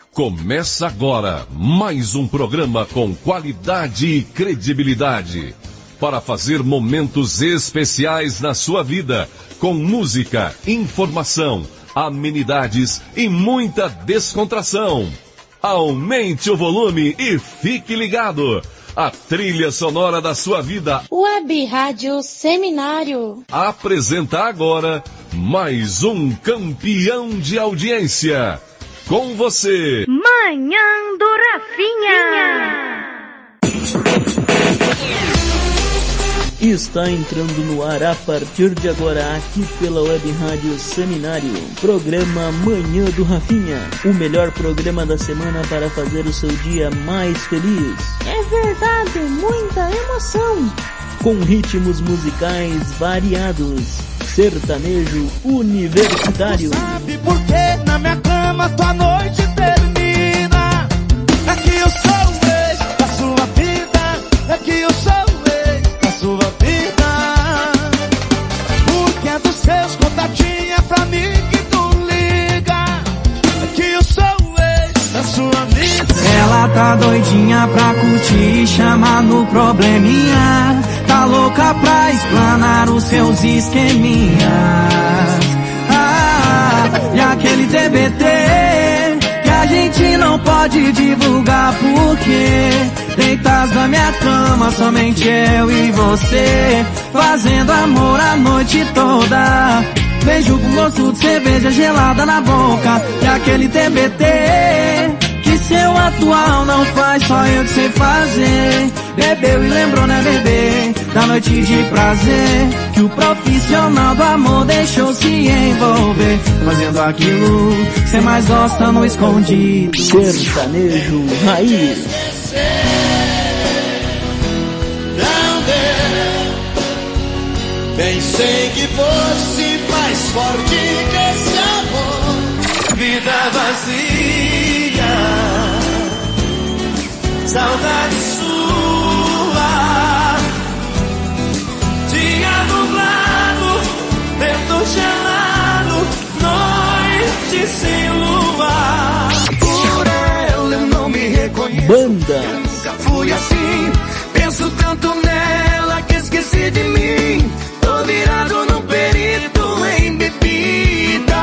Começa agora mais um programa com qualidade e credibilidade para fazer momentos especiais na sua vida, com música, informação, amenidades e muita descontração. Aumente o volume e fique ligado. A trilha sonora da sua vida. Web Rádio Seminário. Apresenta agora mais um campeão de audiência. Com você, Manhã do Rafinha. Está entrando no ar a partir de agora aqui pela Web Rádio Seminário. Programa Manhã do Rafinha. O melhor programa da semana para fazer o seu dia mais feliz. É verdade, muita emoção. Com ritmos musicais variados. Sertanejo universitário. Sabe por que na minha cama tua noite termina? É que eu sou o ex da sua vida. É que eu sou o ex da sua vida. Porque é dos seus contatinhos pra mim que tu liga. É que eu sou o ex da sua vida. Ela tá doidinha pra curtir e chamar no probleminha. Tá louca pra explanar os seus esqueminhas. E aquele TBT que a gente não pode divulgar porque deitas na minha cama somente eu e você, fazendo amor a noite toda. Beijo com gosto de cerveja gelada na boca. E aquele TBT que seu atual não faz, só eu que sei fazer. Bebeu e lembrou, né, bebê, da noite de prazer que o profissional do amor deixou se envolver, fazendo aquilo que cê mais gosta no escondido. Sertanejo raiz. Não deu. Pensei que fosse mais forte que esse amor. Vida vazia, saudade sua, dia nublado, vento gelado, noite sem lua. Por ela eu não me reconheço. Banda. Eu nunca fui assim. Penso tanto nela que esqueci de mim. Tô virado no perito em bebida.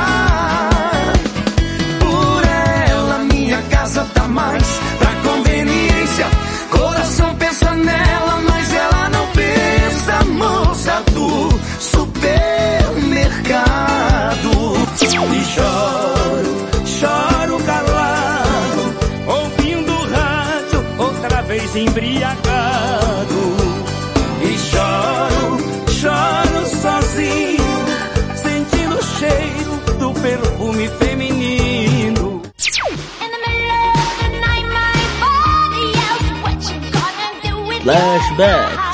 Por ela minha casa tá mais pra conveniência. Coração pensa nela, mas ela não pensa. Moça do supermercado. E choro calado, ouvindo o rádio, outra vez embriagado. E choro sozinho, sentindo o cheiro do perfume feminino. Flashback.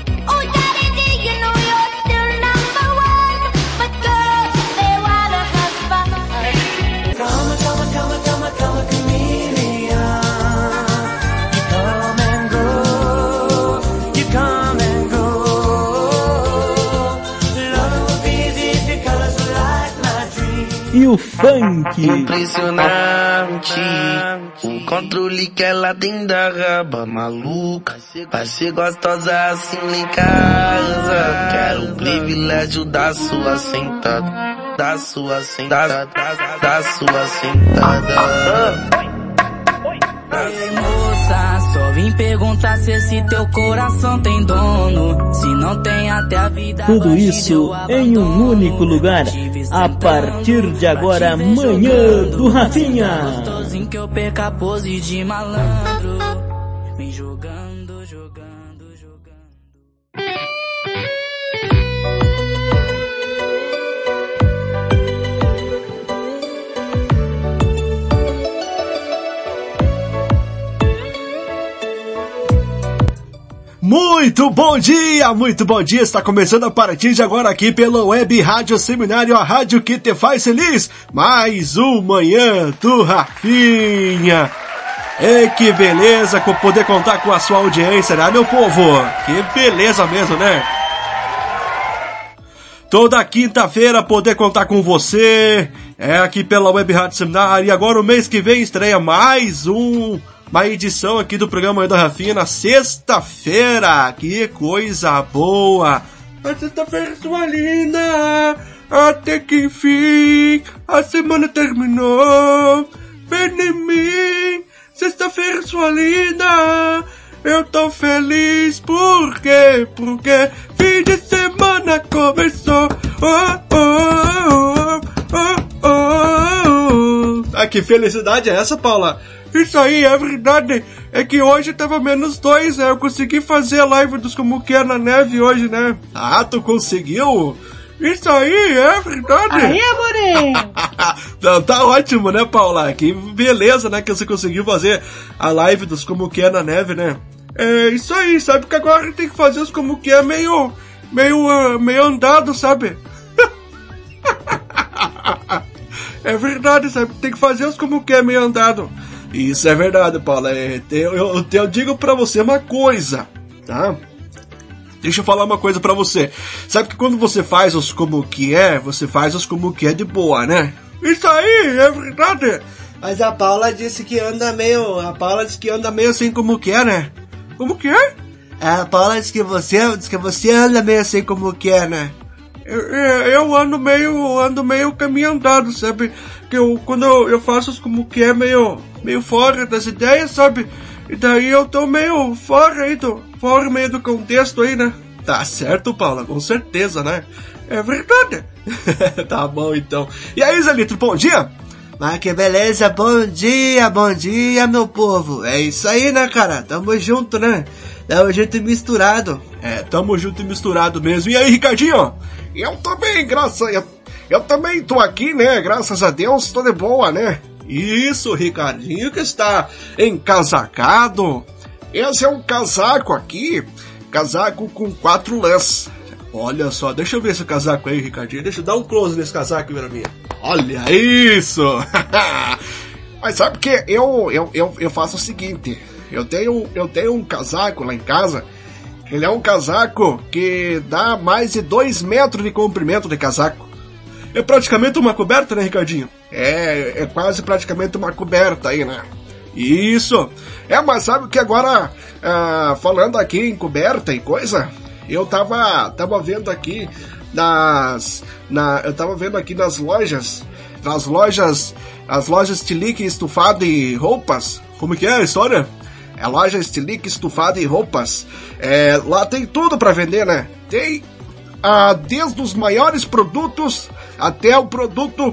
E o funk. Impressionante, o controle que ela tem da raba maluca. Vai ser gostosa assim lá em casa. Quero o privilégio da sua sentada, da sua sentada, da sua sentada. Ei, moça, só vim perguntar se esse teu coração tem dono. Se não tem, até a vida. Tudo isso em um único lugar. A partir de agora, Manhã do Rafinha. Gostosinho que eu perca a pose de malandro. Vem jogando, jogando, jogando. Muito bom dia, está começando a partir de agora aqui pela Web Rádio Seminário, a rádio que te faz feliz, mais um Manhã do Rafinha. E que beleza poder contar com a sua audiência, né, meu povo? Que beleza mesmo, né? toda quinta-feira poder contar com você, aqui pela Web Rádio Seminário. E agora o mês que vem estreia mais uma edição aqui do programa da Rafinha na sexta-feira. Que coisa boa! A sexta-feira sua linda, até que enfim a semana terminou. Vem em mim, sexta-feira sua linda, eu tô feliz porque fim de semana começou. Ah, que felicidade é essa, Paula? Isso aí, é verdade. É que hoje tava -2, né? Eu consegui fazer a live dos Como Que É na Neve hoje, né? Ah, tu conseguiu? Isso aí, é verdade. Aí, amore! Não, tá ótimo, né, Paula? Que beleza, né, que você conseguiu fazer a live dos Como Que É na Neve, né? É isso aí, sabe que agora tem que fazer os Como Que É meio andado, sabe? É verdade, sabe? Tem que fazer os Como Que É meio andado. Isso é verdade, Paula. Eu digo pra você uma coisa, tá? Deixa eu falar uma coisa pra você. Sabe que quando você faz os Como Que É, você faz os Como Que É de boa, né? Isso aí, é verdade. Mas a Paula disse que anda meio... A Paula disse que anda meio assim como que é, né? Como que é? A Paula disse que você anda meio assim como que é, né? Eu ando meio caminho andado, sabe? Que quando eu faço os Como Que É meio fora das ideias, sabe? E daí eu tô meio fora aí, fora meio do contexto aí, né? Tá certo, Paula, com certeza, né? É verdade. Tá bom, então. E aí, Zelito, bom dia? Ah, que beleza, bom dia, meu povo. É isso aí, né, cara? Tamo junto, né? Tamo junto e misturado. Tamo junto e misturado mesmo. E aí, Ricardinho? Eu também, eu também tô aqui, né? Graças a Deus, tô de boa, né? Isso, Ricardinho, que está encasacado. Esse é um casaco aqui, casaco com 4 lãs. Olha só, deixa eu ver esse casaco aí, Ricardinho. Deixa eu dar um close nesse casaco, meu amigo. Olha isso! Mas sabe que eu faço o seguinte, eu tenho um casaco lá em casa. Ele é um casaco que dá mais de 2 metros de comprimento de casaco. É praticamente uma coberta, né, Ricardinho? É quase praticamente uma coberta aí, né? Isso! Mas sabe que agora, falando aqui em coberta e coisa, eu tava vendo aqui nas lojas, as lojas Tilique Estufado e Roupas. Como que é a história? É a loja Tilique Estufado e Roupas. Lá tem tudo pra vender, né? Tem desde os maiores produtos até o produto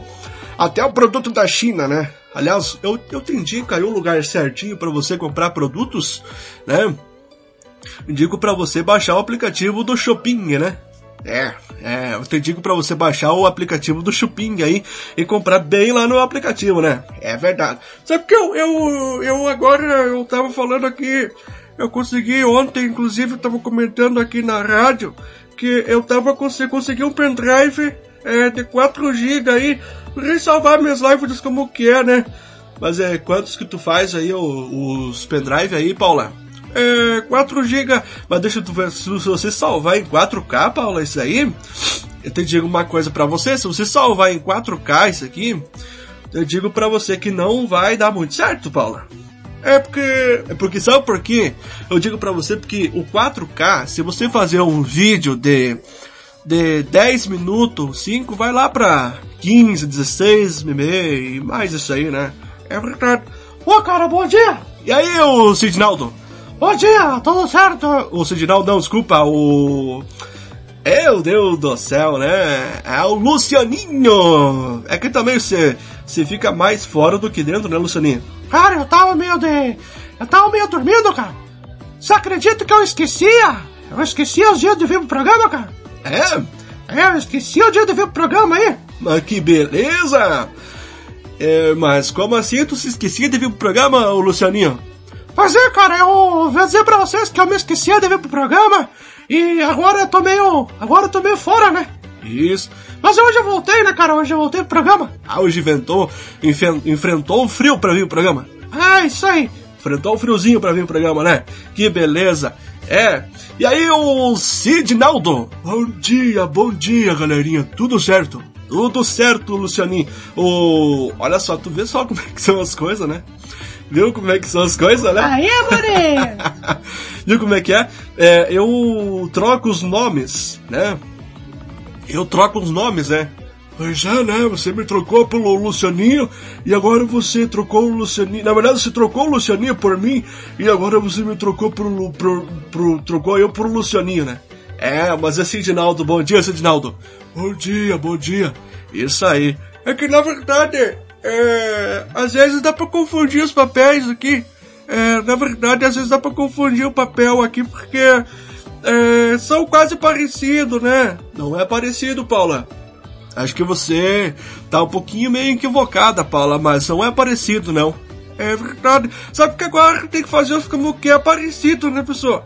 da China, né? Aliás, eu te indico aí um lugar certinho para você comprar produtos, né? Indico para você baixar o aplicativo do Shopping, né? Eu te digo para você baixar o aplicativo do Shopping aí e comprar bem lá no aplicativo, né? É verdade. Sabe que eu agora tava falando aqui, eu consegui ontem, inclusive eu tava comentando aqui na rádio, que eu consegui um pendrive de 4 GB aí, pra salvar minhas lives dos Como Que É, né? Mas quantos que tu faz aí, os pendrive aí, Paula? 4 GB, mas deixa tu ver, se você salvar em 4K, Paula, isso aí, eu te digo uma coisa pra você, se você salvar em 4K isso aqui, eu digo pra você que não vai dar muito certo, Paula. Porque sabe por quê? Eu digo pra você porque o 4K, se você fazer um vídeo de 10 minutos, 5, vai lá pra 15, 16 e mais isso aí, né? É verdade. Ô, cara, bom dia! E aí, ô Sidnaldo? Bom dia, tudo certo? O Sidnaldo, não, desculpa, Meu Deus do céu, né? É o Lucianinho! É que também você fica mais fora do que dentro, né, Lucianinho? Cara, eu tava meio dormindo, cara. Você acredita que eu esquecia? Eu esqueci os dias de vir pro programa, cara. Eu esqueci o dia de vir pro programa aí. Mas que beleza! Mas como assim tu se esquecia de vir pro programa, Lucianinho? Pois é, cara, eu vou dizer pra vocês que eu me esquecia de vir pro programa e agora eu tô meio fora, né? Isso. Mas hoje eu voltei, né, cara? Hoje eu voltei pro programa. Hoje enfrentou o frio pra vir pro programa. Isso aí. Enfrentou o friozinho pra vir pro programa, né? Que beleza. E aí o Sidnaldo, bom dia galerinha, tudo certo, Lucianinho. Olha só, tu vê só como é que são as coisas, né? Viu como é que são as coisas, né? Aê, More! Viu como é que é? Eu troco os nomes, né? Pois é, né? Você me trocou pelo Lucianinho e agora você trocou o Lucianinho. Na verdade, você trocou o Lucianinho por mim e agora você me trocou trocou eu pro Lucianinho, né? Mas é Sidnaldo. Bom dia, Sidnaldo. Bom dia. Isso aí. É que na verdade, às vezes dá pra confundir os papéis aqui. Na verdade, às vezes dá pra confundir o papel aqui porque são quase parecidos, né? Não é parecido, Paula. Acho que você tá um pouquinho meio equivocada, Paula, mas não é parecido, não. É verdade. Sabe que agora tem que fazer como que é parecido, né, pessoal?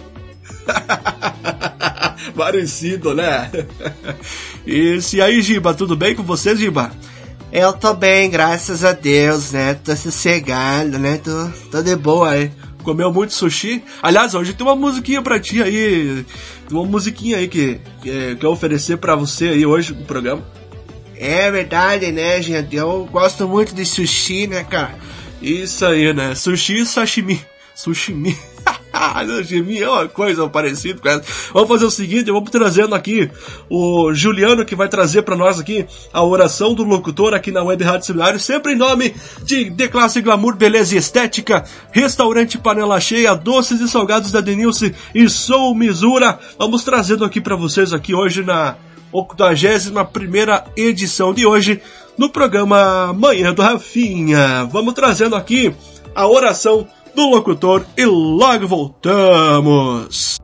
Parecido, né? Isso. E aí, Giba, tudo bem com você, Giba? Eu tô bem, graças a Deus, né? Tô sossegado, né? Tô de boa aí. Comeu muito sushi? Aliás, hoje tem uma musiquinha pra ti aí. Tem uma musiquinha aí que eu oferecer pra você aí hoje no programa. É verdade, né, gente? Eu gosto muito de sushi, né, cara? Isso aí, né? Sushi e sashimi. Sushimi é uma coisa parecida com essa. Vamos fazer o seguinte, eu vou trazendo aqui o Juliano, que vai trazer pra nós aqui a oração do locutor aqui na Web Rádio Seminário, sempre em nome de The Classe Glamour, Beleza e Estética, Restaurante Panela Cheia, Doces e Salgados da Denilce e Sou Misura. Vamos trazendo aqui pra vocês aqui hoje na 81ª edição de hoje no programa Manhã do Rafinha. Vamos trazendo aqui a oração do locutor e logo voltamos.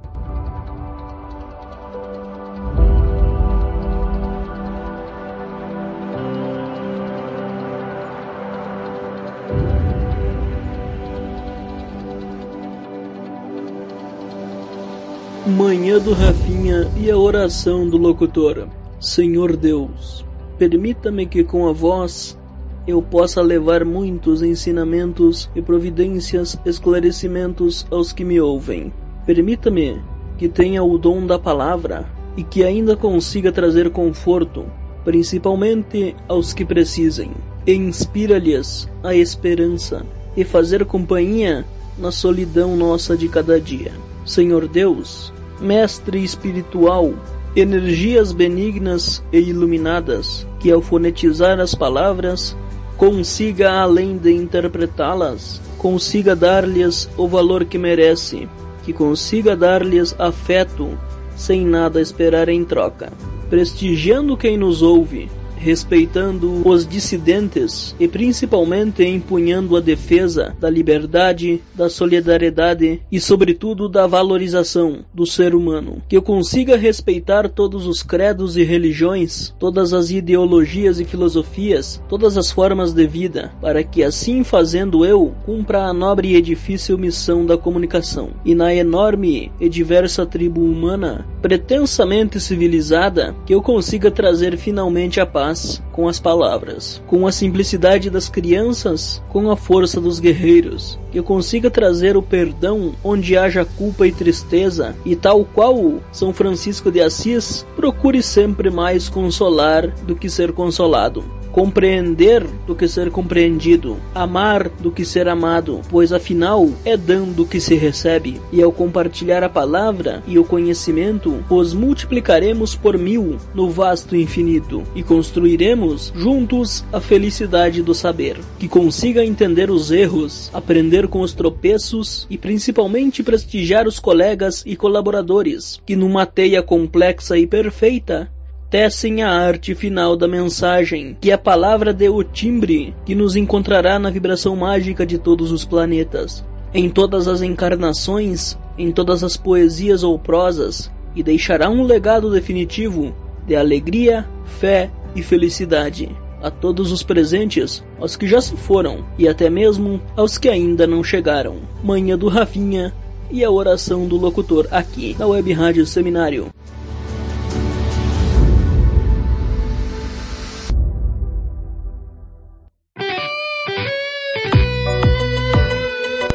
Manhã do Rafinha e a oração do locutor. Senhor Deus, permita-me que com a voz eu possa levar muitos ensinamentos e providências, esclarecimentos aos que me ouvem. Permita-me que tenha o dom da palavra e que ainda consiga trazer conforto, principalmente aos que precisem, e inspira-lhes a esperança e fazer companhia na solidão nossa de cada dia. Senhor Deus, Mestre espiritual, energias benignas e iluminadas, que ao fonetizar as palavras consiga, além de interpretá-las, consiga dar-lhes o valor que merece, que consiga dar-lhes afeto, sem nada esperar em troca, prestigiando quem nos ouve, respeitando os dissidentes e principalmente empunhando a defesa da liberdade, da solidariedade e sobretudo da valorização do ser humano. Que eu consiga respeitar todos os credos e religiões, todas as ideologias e filosofias, todas as formas de vida, para que assim fazendo eu cumpra a nobre e difícil missão da comunicação. E na enorme e diversa tribo humana, pretensamente civilizada, que eu consiga trazer finalmente a paz com as palavras, com a simplicidade das crianças, com a força dos guerreiros, que eu consiga trazer o perdão onde haja culpa e tristeza, e tal qual São Francisco de Assis, procure sempre mais consolar do que ser consolado, compreender do que ser compreendido, amar do que ser amado, pois afinal é dando que se recebe, e ao compartilhar a palavra e o conhecimento, os multiplicaremos por 1000 no vasto infinito, e construiremos juntos a felicidade do saber, que consiga entender os erros, aprender com os tropeços e principalmente prestigiar os colegas e colaboradores, que numa teia complexa e perfeita tecem a arte final da mensagem, que a palavra dê o timbre que nos encontrará na vibração mágica de todos os planetas, em todas as encarnações, em todas as poesias ou prosas, e deixará um legado definitivo de alegria, fé e felicidade a todos os presentes, aos que já se foram e até mesmo aos que ainda não chegaram. Manhã do Rafinha e a oração do locutor aqui na Web Rádio Seminário.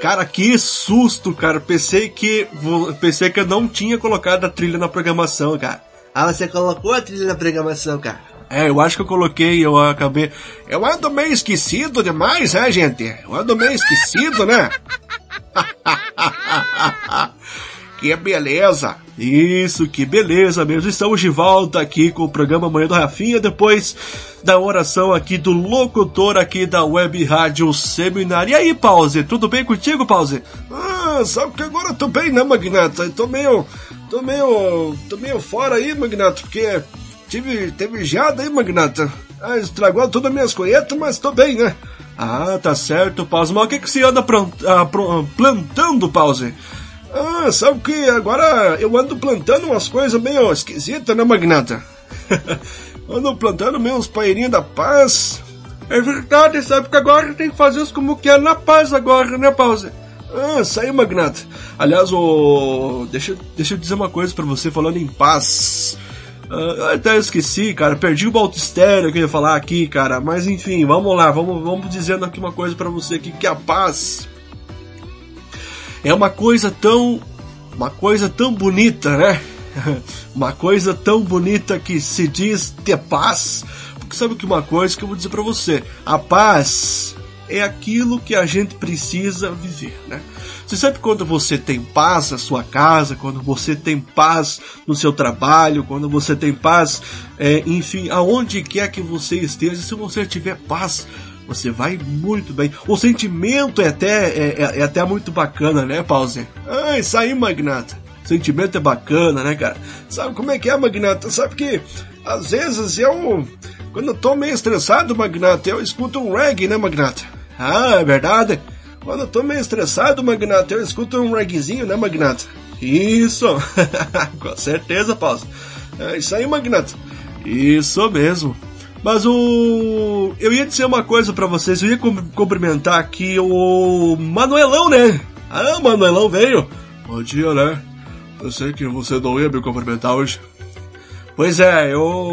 Cara, que susto, cara. Pensei que eu não tinha colocado a trilha na programação, cara. Ah, você colocou a trilha na programação, cara? Eu acho que eu coloquei, eu acabei... Eu ando meio esquecido demais, né, gente? Eu ando meio esquecido, né? Que beleza! Isso, que beleza mesmo. Estamos de volta aqui com o programa Manhã do Rafinha, depois da oração aqui do locutor aqui da Web Rádio Seminário. E aí, Pause, tudo bem contigo, Pause? Sabe que agora eu tô bem, né, Magnata? Eu tô meio fora aí, Magnata, porque teve geada aí, Magnata. Estragou todas as minhas colheitas, mas tô bem, né? Tá certo, Pause. Mas o que você anda plantando, Pause? Sabe que agora eu ando plantando umas coisas meio esquisitas, né, Magnata? Ando plantando meio uns paeirinhos da paz. É verdade, sabe que agora tem que fazer isso como que é na paz agora, né, Pause? Isso aí, Magnata. Aliás, deixa eu dizer uma coisa pra você falando em paz. Eu até esqueci, cara, perdi o baltistério que eu ia falar aqui, cara. Mas enfim, vamos lá, vamos dizendo aqui uma coisa pra você aqui, que a paz é uma coisa tão bonita, né? Uma coisa tão bonita que se diz ter paz. Porque sabe que uma coisa que eu vou dizer pra você, a paz é aquilo que a gente precisa viver, né? Você sabe quando você tem paz na sua casa, quando você tem paz no seu trabalho, quando você tem paz, enfim, aonde quer que você esteja, se você tiver paz, você vai muito bem. O sentimento é até muito bacana, né, Pause? Isso aí, Magnata. O sentimento é bacana, né, cara? Sabe como é que é, Magnata? Sabe que, às vezes, quando eu tô meio estressado, Magnata, eu escuto um reggae, né, Magnata? É verdade. Quando eu tô meio estressado, Magnata, eu escuto um reggaezinho, né, Magnata? Isso. Com certeza, Pause. Isso aí, Magnata. Isso mesmo. Mas eu ia dizer uma coisa pra vocês, eu ia cumprimentar aqui o Manuelão, né? Manuelão veio. Bom dia, né? Eu sei que você não ia me cumprimentar hoje. Pois é,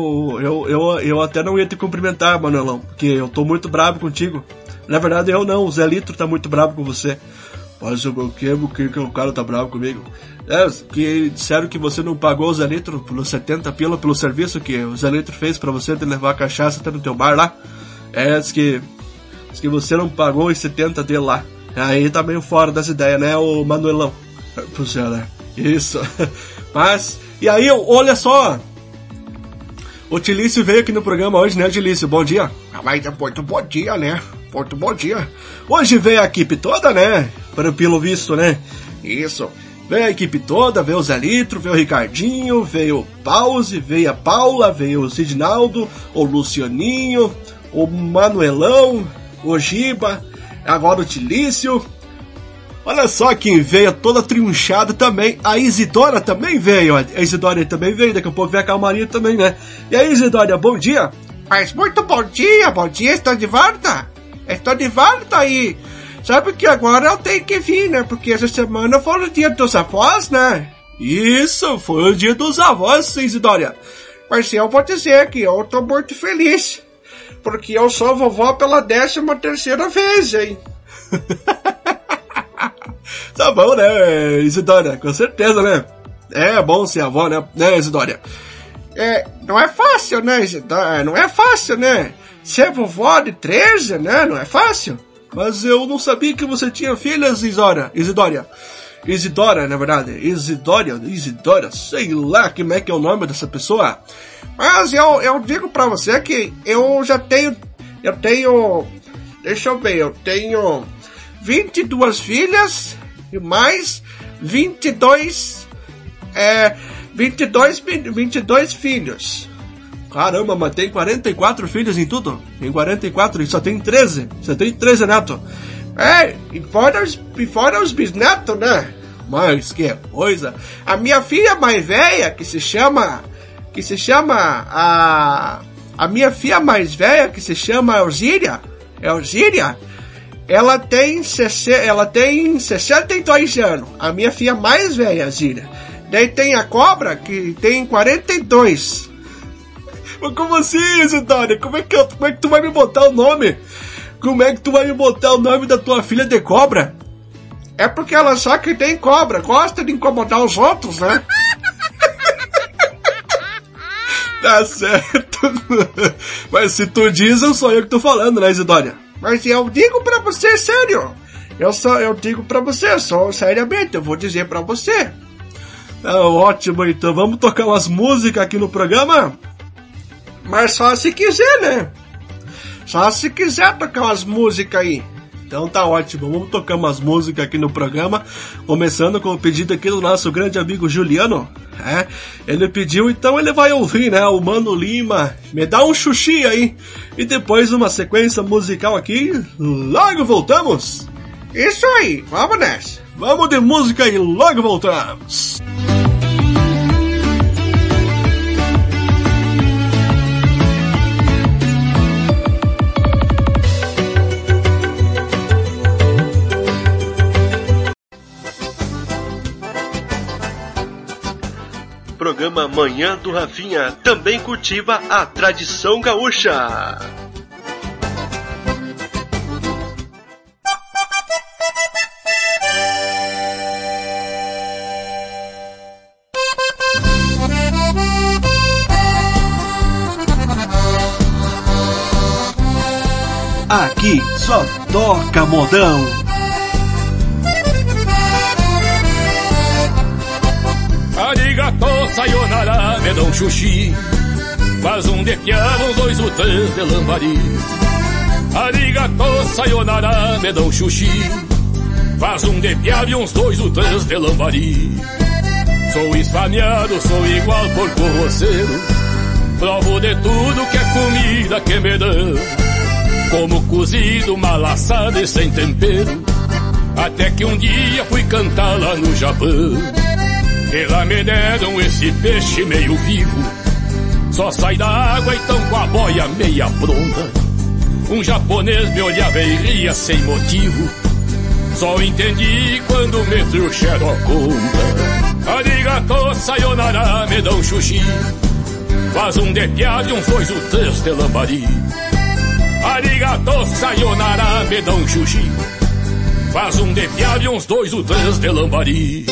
eu até não ia te cumprimentar, Manuelão, porque eu tô muito bravo contigo. Na verdade, eu não, o Zé Litro tá muito bravo com você. Mas o que o cara tá bravo comigo? Que disseram que você não pagou o Zé Litro pelos 70 pila pelo serviço que o Zé Litro fez pra você de levar a cachaça até no teu bar lá. Diz que você não pagou os 70 dele lá. Aí tá meio fora dessa ideia, né, o Manuelão? Pois é, né? Isso. Mas, e aí, olha só. O Tilício veio aqui no programa hoje, né, Tilício? Bom dia. Mas muito bom dia, né? Muito bom dia. Hoje veio a equipe toda, né? Pelo visto, né? Isso. Veio a equipe toda, veio o Zé Litro, veio o Ricardinho, veio o Pause, veio a Paula, veio o Sidnaldo, o Lucianinho, o Manuelão, o Giba, agora o Tilício. Olha só quem veio, toda trinchada também. A Isidora também veio. A Isidora também veio, daqui a pouco vem a Calmaria também, né? E aí, Isidora, bom dia? Mas muito bom dia, estou de volta. Estou de volta aí. Sabe que agora eu tenho que vir, né? Porque essa semana foi o dia dos avós, né? Isso, foi o dia dos avós, Isidora. Mas eu vou dizer que eu tô muito feliz. Porque eu sou vovó pela 13ª vez, hein? Tá bom, né, Isidora? Com certeza, né? É bom ser avó, né, Isidora? Não é fácil, né, Isidora? Não é fácil, né? Ser vovó de 13, né? Não é fácil. Mas eu não sabia que você tinha filhas, Isidora, na verdade. Isidora, sei lá como é que é o nome dessa pessoa. Mas eu digo pra você que eu tenho, deixa eu ver, eu tenho 22 filhas e mais 22 filhos. Caramba, mas tem 44 filhos em tudo? Tem 44 e só tem 13. Você tem 13 netos. E fora os bisnetos, né? Mas que coisa. A minha filha mais velha, que se chama Elzíria, ela tem 62 anos. A minha filha mais velha, Elzíria. Daí tem a Cobra, que tem 42. Mas como assim, Isidora? Como é que tu vai me botar o nome? Como é que tu vai me botar o nome da tua filha de Cobra? É porque ela só que tem cobra, gosta de incomodar os outros, né? Tá certo. Mas se tu diz, eu sou eu que tô falando, né, Isidória? Mas eu digo pra você, sério. Eu digo pra você, só seriamente, eu vou dizer pra você. Ótimo, então vamos tocar umas músicas aqui no programa? Mas só se quiser, né? Só se quiser tocar umas músicas aí. Então tá ótimo, vamos tocar umas músicas aqui no programa, começando com o pedido aqui do nosso grande amigo Juliano. Ele pediu, então ele vai ouvir, né, o Mano Lima, Me Dá um Xuxi aí. E depois uma sequência musical aqui, logo voltamos. Isso aí, vamos nessa. Vamos de música e logo voltamos. Programa Manhã do Rafinha também cultiva a tradição gaúcha. Aqui só toca modão. Arigato, sayonara, me dá um xuxi. Faz um de piada, uns 2 ou 3 de lambari. Arigato, sayonara, me dá um xuxi. Faz um de piada e uns 2 ou 3 de lambari. Sou esfameado, sou igual porco roceiro. Provo de tudo que é comida que me dão. Como cozido, mal assado e sem tempero. Até que um dia fui cantar lá no Japão. E lá me deram esse peixe meio vivo. Só sai da água então com a boia meia pronta. Um japonês me olhava e ria sem motivo. Só entendi quando me trouxeram a conta. Arigato, sayonara, me dá um xuxi. Faz um de piada e uns 2 ou 3 de lambari. Arigato, sayonara, me dá um xuxi. Faz um de piada e uns 2 ou 3 de lambari.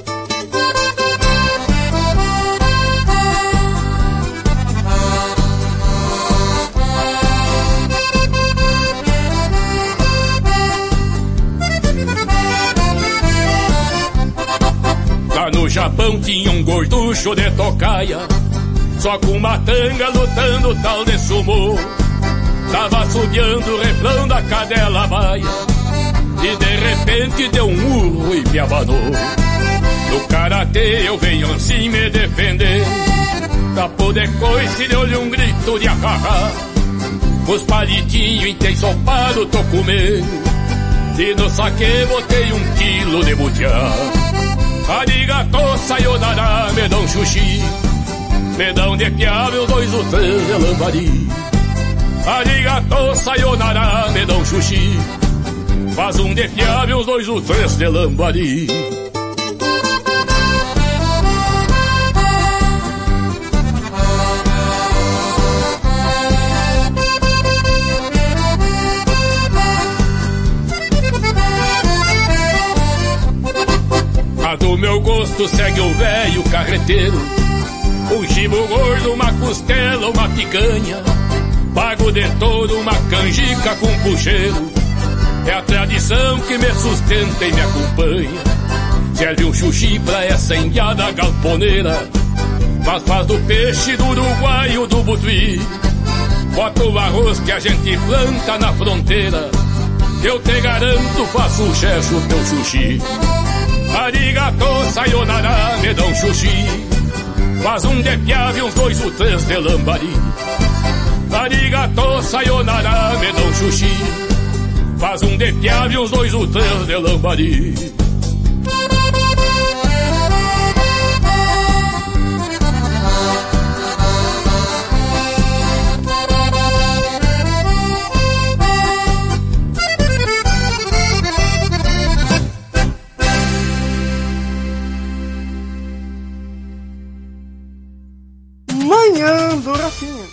Lá no Japão tinha um gorducho de tocaia, só com uma tanga lutando tal de sumô. Tava assobiando o refrão da cadela baia, e de repente deu um urro e me abanou. No karatê eu venho assim me defender, tapou de coice e deu-lhe um grito de acarrar. Os palitinhos entensopado tô comendo, e no saque botei 1 quilo de butiá. Arigato, sayonara, me dá um xuxi. Me dá um de piaba, 2 ou 3 de lambari. Arigato, sayonara, me dá um xuxi. Faz um de piaba e uns 2 ou 3 de lambari. A do meu gosto segue o velho carreteiro. Um chibo gordo, uma costela, uma picanha. Pago de todo uma canjica com puxeiro. É a tradição que me sustenta e me acompanha. Serve um xuxi pra essa indiada galponeira. Mas faz do peixe do uruguaio do butuí. Bota o arroz que a gente planta na fronteira. Eu te garanto, faço um checho teu xuxi. Arigato, sayonara, me dá um xuxi. Faz um de piava e uns 2 ou 3 de lambari. Arigato, sayonara, me dá um xuxi. Faz um de piava e uns 2 ou 3 de lambari. Manhã do Rafinha.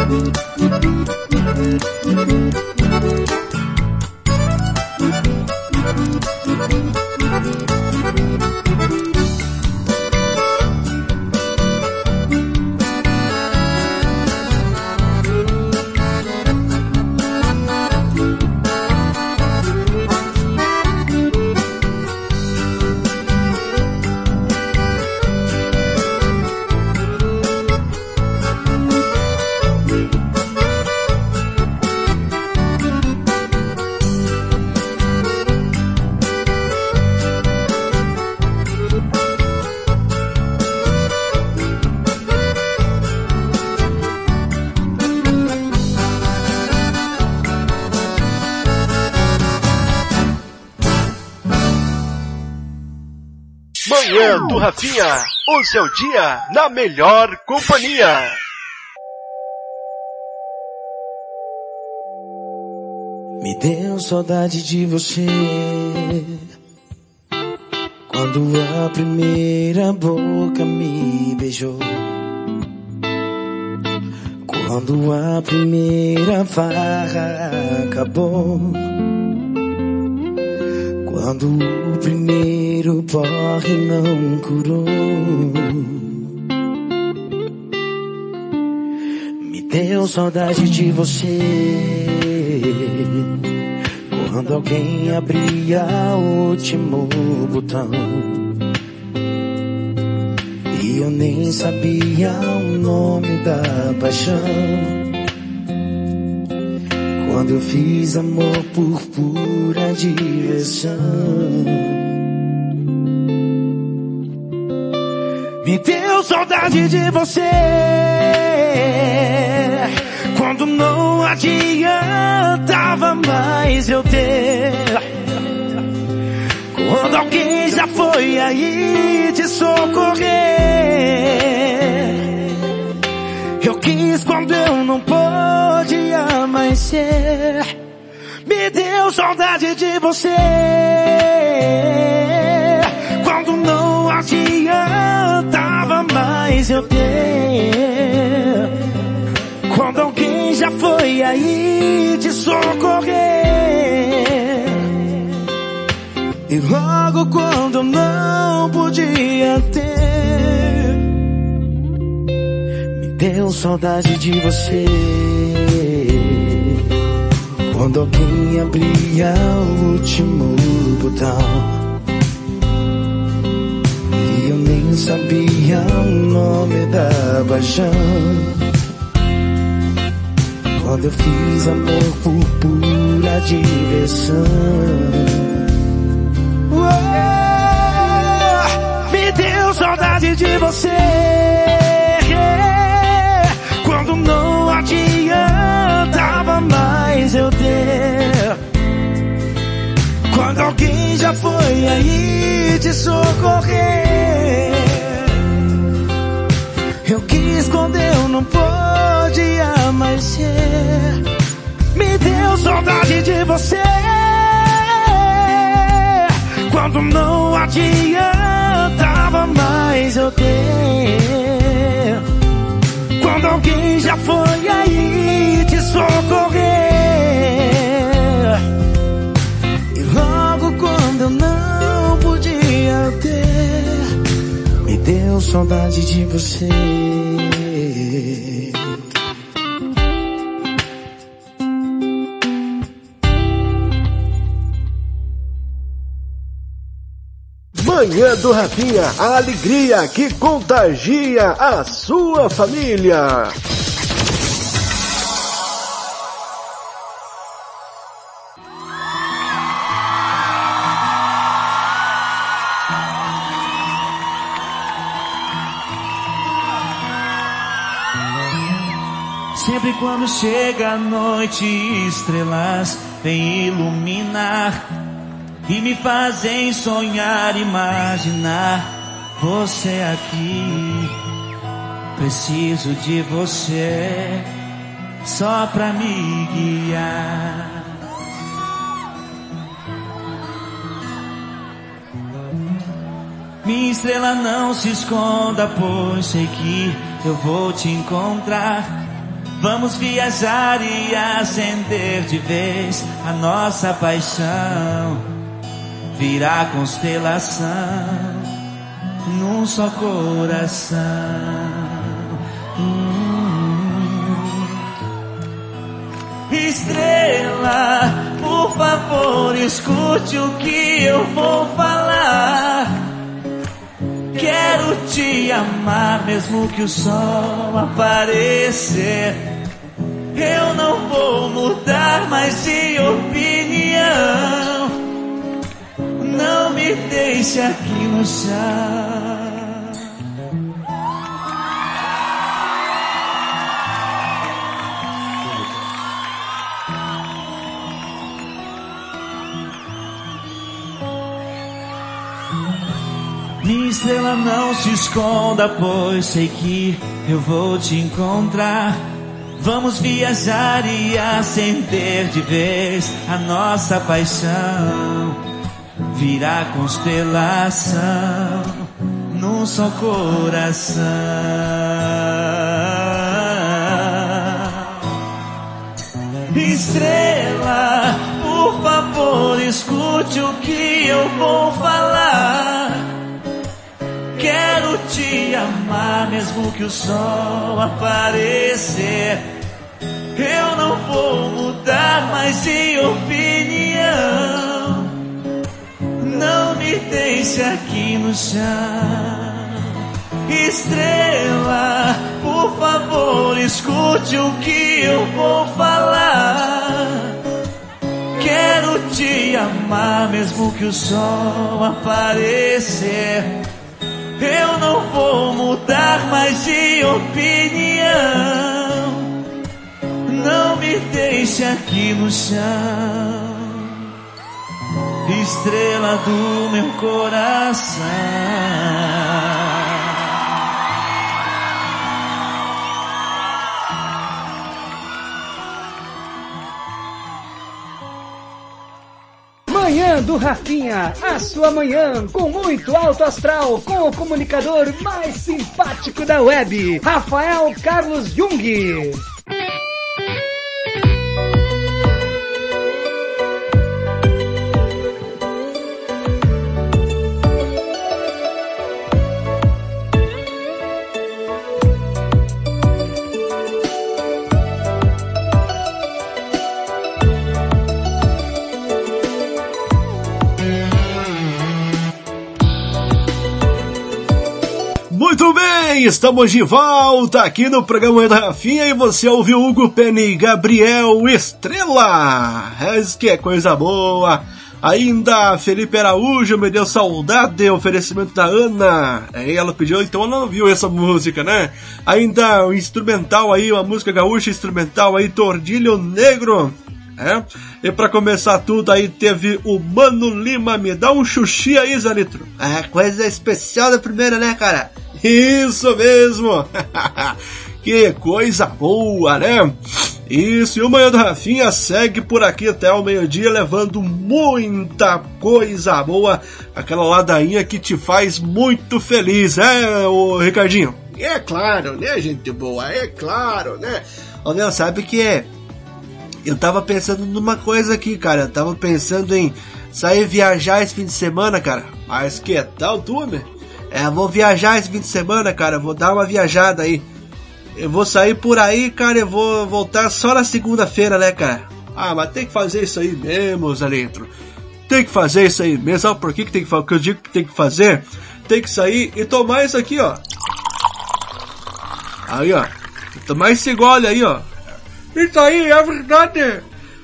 Manhã do Rafinha, o seu dia na melhor companhia. Me deu saudade de você quando a primeira boca me beijou, quando a primeira farra acabou, quando o primeiro porre não curou. Me deu saudade de você quando alguém abria o último botão e eu nem sabia o nome da paixão, quando eu fiz amor por pura diversão. Me deu saudade de você quando não adiantava mais eu ter, quando alguém já foi aí te socorrer. Eu quis quando eu não podia mais ser. Me deu saudade de você quando não adiantava mais eu ter, quando alguém já foi aí te socorrer. E logo quando eu não podia ter, me deu saudade de você quando alguém abria o último botão e eu nem sabia o nome da paixão, quando eu fiz amor por pura diversão. Me deu saudade de você quando não adiantava mais eu ter, quando alguém já foi aí te socorrer. Eu quis quando eu não podia mais ser. Me deu saudade de você quando não adiantava mais eu ter, quando alguém já foi aí te socorrer. E logo quando eu não podia ter, me deu saudade de você. Manhã do Rafinha, a alegria que contagia a sua família. Sempre quando chega a noite, estrelas vêm iluminar e me fazem sonhar, imaginar você aqui. Preciso de você só pra me guiar. Minha estrela, não se esconda, pois sei que eu vou te encontrar. Vamos viajar e acender de vez a nossa paixão, virar constelação num só coração. Estrela, por favor, escute o que eu vou falar. Quero te amar mesmo que o sol aparecer. Eu não vou mudar mais de opinião. Não me deixe aqui no chão. Minha estrela, não se esconda, pois sei que eu vou te encontrar. Vamos viajar e acender de vez a nossa paixão, virar constelação num só coração. Estrela, por favor, escute o que eu vou falar. Quero te amar mesmo que o sol aparecer. Eu não vou mudar mais de opinião. Não me deixe aqui no chão. Estrela, por favor, escute o que eu vou falar. Quero te amar mesmo que o sol aparecer. Eu não vou mudar mais de opinião. Não me deixe aqui no chão. Estrela do meu coração. Manhã do Rafinha, a sua manhã com muito alto astral, com o comunicador mais simpático da web, Rafael Carlos Jung. Muito bem, estamos de volta aqui no programa da Rafinha e você ouviu Hugo Penny e Gabriel Estrela. Que coisa boa. Ainda Felipe Araújo me deu saudade, oferecimento da Ana. Ela pediu, então ela não viu essa música, né? Ainda o instrumental aí, uma música gaúcha instrumental aí, Tordilho Negro. E pra começar tudo aí teve o Mano Lima, me dá um xuxi aí, Zalitro. Coisa especial da primeira, né, cara? Isso mesmo. Que coisa boa, né? Isso, e o Manhã do Rafinha segue por aqui até o meio-dia levando muita coisa boa, aquela ladainha que te faz muito feliz, ô Ricardinho? É claro, né, gente boa? É claro, né? Ô, meu, sabe que eu tava pensando numa coisa aqui, cara. Eu tava pensando em sair viajar esse fim de semana, cara. Mas que tal tu, né? Eu vou viajar esse fim de semana, cara. Vou dar uma viajada aí. Eu vou sair por aí, cara. Eu vou voltar só na segunda-feira, né, cara? Mas tem que fazer isso aí mesmo, Zalitro. Tem que fazer isso aí mesmo. Sabe por que tem que fazer? O que eu digo que tem que fazer? Tem que sair e tomar isso aqui, ó. Aí, ó. Tomar esse gole aí, ó. Isso aí, é verdade.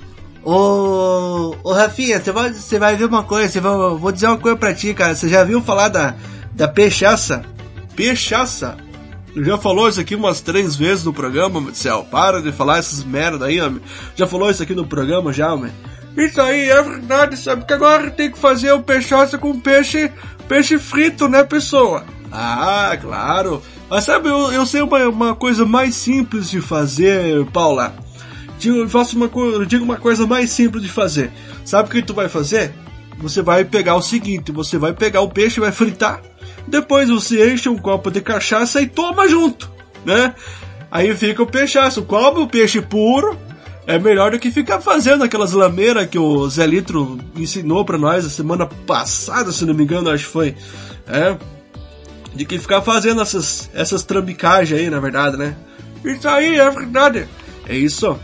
Ô Rafinha, você vai ver uma coisa, vou dizer uma coisa pra ti, cara. Você já viu falar da peixaça? Peixaça? Tu já falou isso aqui umas 3 vezes no programa, Marcel. Para de falar essas merda aí, homem. Já falou isso aqui no programa já, homem. Isso aí, é verdade, sabe que agora tem que fazer o peixaça com peixe frito, né, pessoa? Claro. Mas sabe, eu sei uma coisa mais simples de fazer, Paula. Eu digo uma coisa mais simples de fazer. Sabe o que tu vai fazer? Você vai pegar o seguinte, você vai pegar o peixe e vai fritar. Depois você enche um copo de cachaça e toma junto, né? Aí fica o peixaço. Come o peixe puro, é melhor do que ficar fazendo aquelas lameiras que o Zé Litro ensinou pra nós a semana passada, se não me engano, acho que foi. De que ficar fazendo essas trambicagens aí, na verdade, né? Isso aí, é verdade. É isso.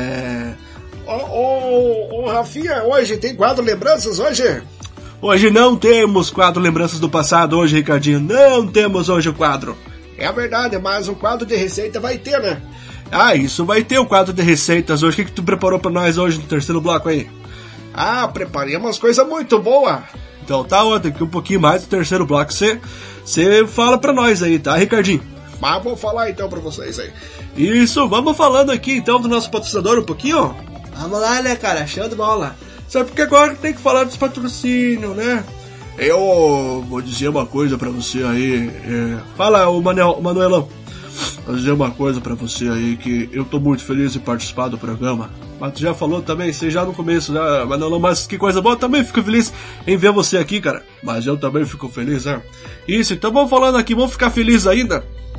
Ô, Rafinha, hoje tem quadro lembranças hoje? Hoje não temos quadro lembranças do passado hoje, Ricardinho. Não temos hoje o quadro. É verdade, mas o quadro de receita vai ter, né? Isso vai ter o quadro de receitas hoje. O que tu preparou pra nós hoje no terceiro bloco aí? Preparei umas coisas muito boas. Então tá, daqui um pouquinho mais do terceiro bloco você fala pra nós aí, tá, Ricardinho? Mas vou falar então pra vocês aí. Isso, vamos falando aqui então do nosso patrocinador um pouquinho? Vamos lá, né, cara? Show de bola. Sabe porque agora tem que falar dos patrocínios, né? Eu vou dizer uma coisa pra você aí. Fala, o Manuelão. Vou dizer uma coisa pra você aí, que eu tô muito feliz em participar do programa. Mas tu já falou também, você já no começo, né, Manuelão? Mas que coisa boa, eu também fico feliz em ver você aqui, cara. Mas eu também fico feliz, né? Isso, então vamos falando aqui, vamos ficar felizes ainda.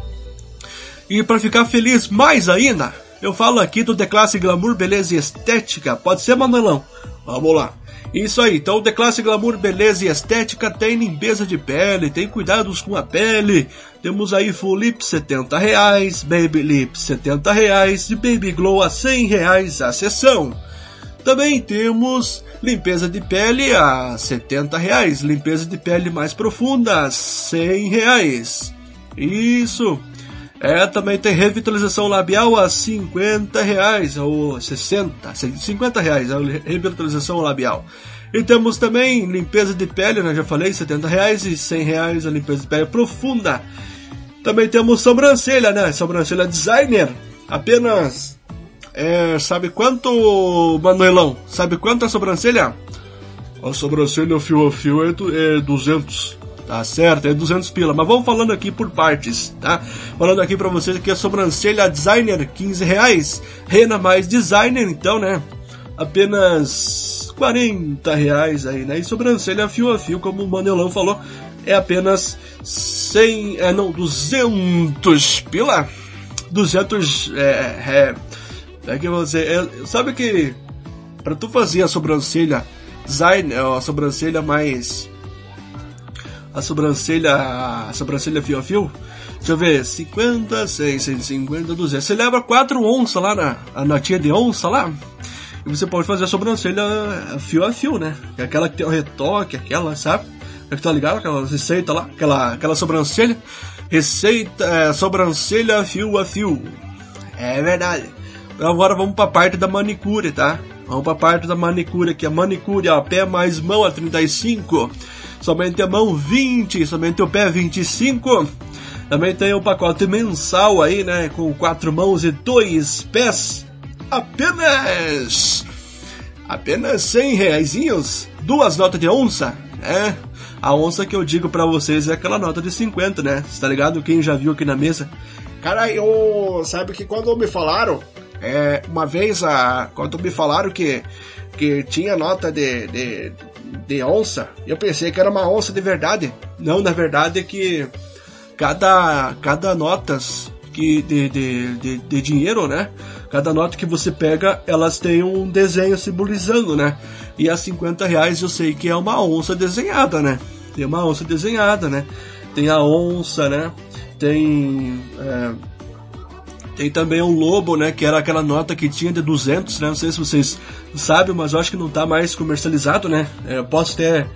E pra ficar feliz mais ainda, eu falo aqui do The Classic Glamour Beleza e Estética. Pode ser, Manuelão? Vamos lá. Isso aí, então o The Classic Glamour Beleza e Estética tem limpeza de pele, tem cuidados com a pele. Temos aí Full Lip R$70, Baby Lip R$70 e Baby Glow a R$100 a sessão. Também temos limpeza de pele a R$70, limpeza de pele mais profunda a R$100. Isso. Também tem revitalização labial a R$50 ou R$50 a revitalização labial. E temos também limpeza de pele, né? Já falei, R$70 e R$100 a limpeza de pele profunda. Também temos sobrancelha, né? Sobrancelha designer, apenas, sabe quanto, Manuelão? Sabe quanto a sobrancelha? A sobrancelha fio a fio é 200. Tá certo, é 200 pila, mas vamos falando aqui por partes, tá? Falando aqui pra vocês que a sobrancelha designer, R$15, rena mais designer, então, né? Apenas R$40 aí, né? E sobrancelha fio a fio, como o Manelão falou, é apenas 200 pila? 200, que você, sabe que pra tu fazer a sobrancelha designer, a sobrancelha mais... A sobrancelha fio a fio, deixa eu ver, 50, 100, 150, 200. Você leva 4 onças lá na tia de onça lá, e você pode fazer a sobrancelha fio a fio, né? Aquela que tem o retoque, aquela, sabe? Que tá ligado? Aquela receita lá, aquela sobrancelha. Receita, sobrancelha fio a fio. É verdade. Agora vamos pra parte da manicure, tá? Vamos pra parte da manicure aqui. A manicure, ó, pé mais mão a 35. Somente a mão 20, somente o pé 25. Também tem o pacote mensal aí, né? Com 4 mãos e 2 pés. Apenas R$100. 2 notas de onça, né? A onça que eu digo pra vocês é aquela nota de 50, né? Você tá ligado? Quem já viu aqui na mesa? Cara, sabe que quando me falaram, uma vez, quando me falaram que tinha nota de onça, eu pensei que era uma onça de verdade. Não, na verdade é que cada notas de dinheiro, né? Cada nota que você pega, elas têm um desenho simbolizando, né? E a R$50 eu sei que é uma onça desenhada, né? Tem uma onça desenhada, né? Tem a onça, né? Tem também um lobo, né? Que era aquela nota que tinha de 200, né? Não sei se vocês sabem, mas eu acho que não tá mais comercializado, né? Posso ter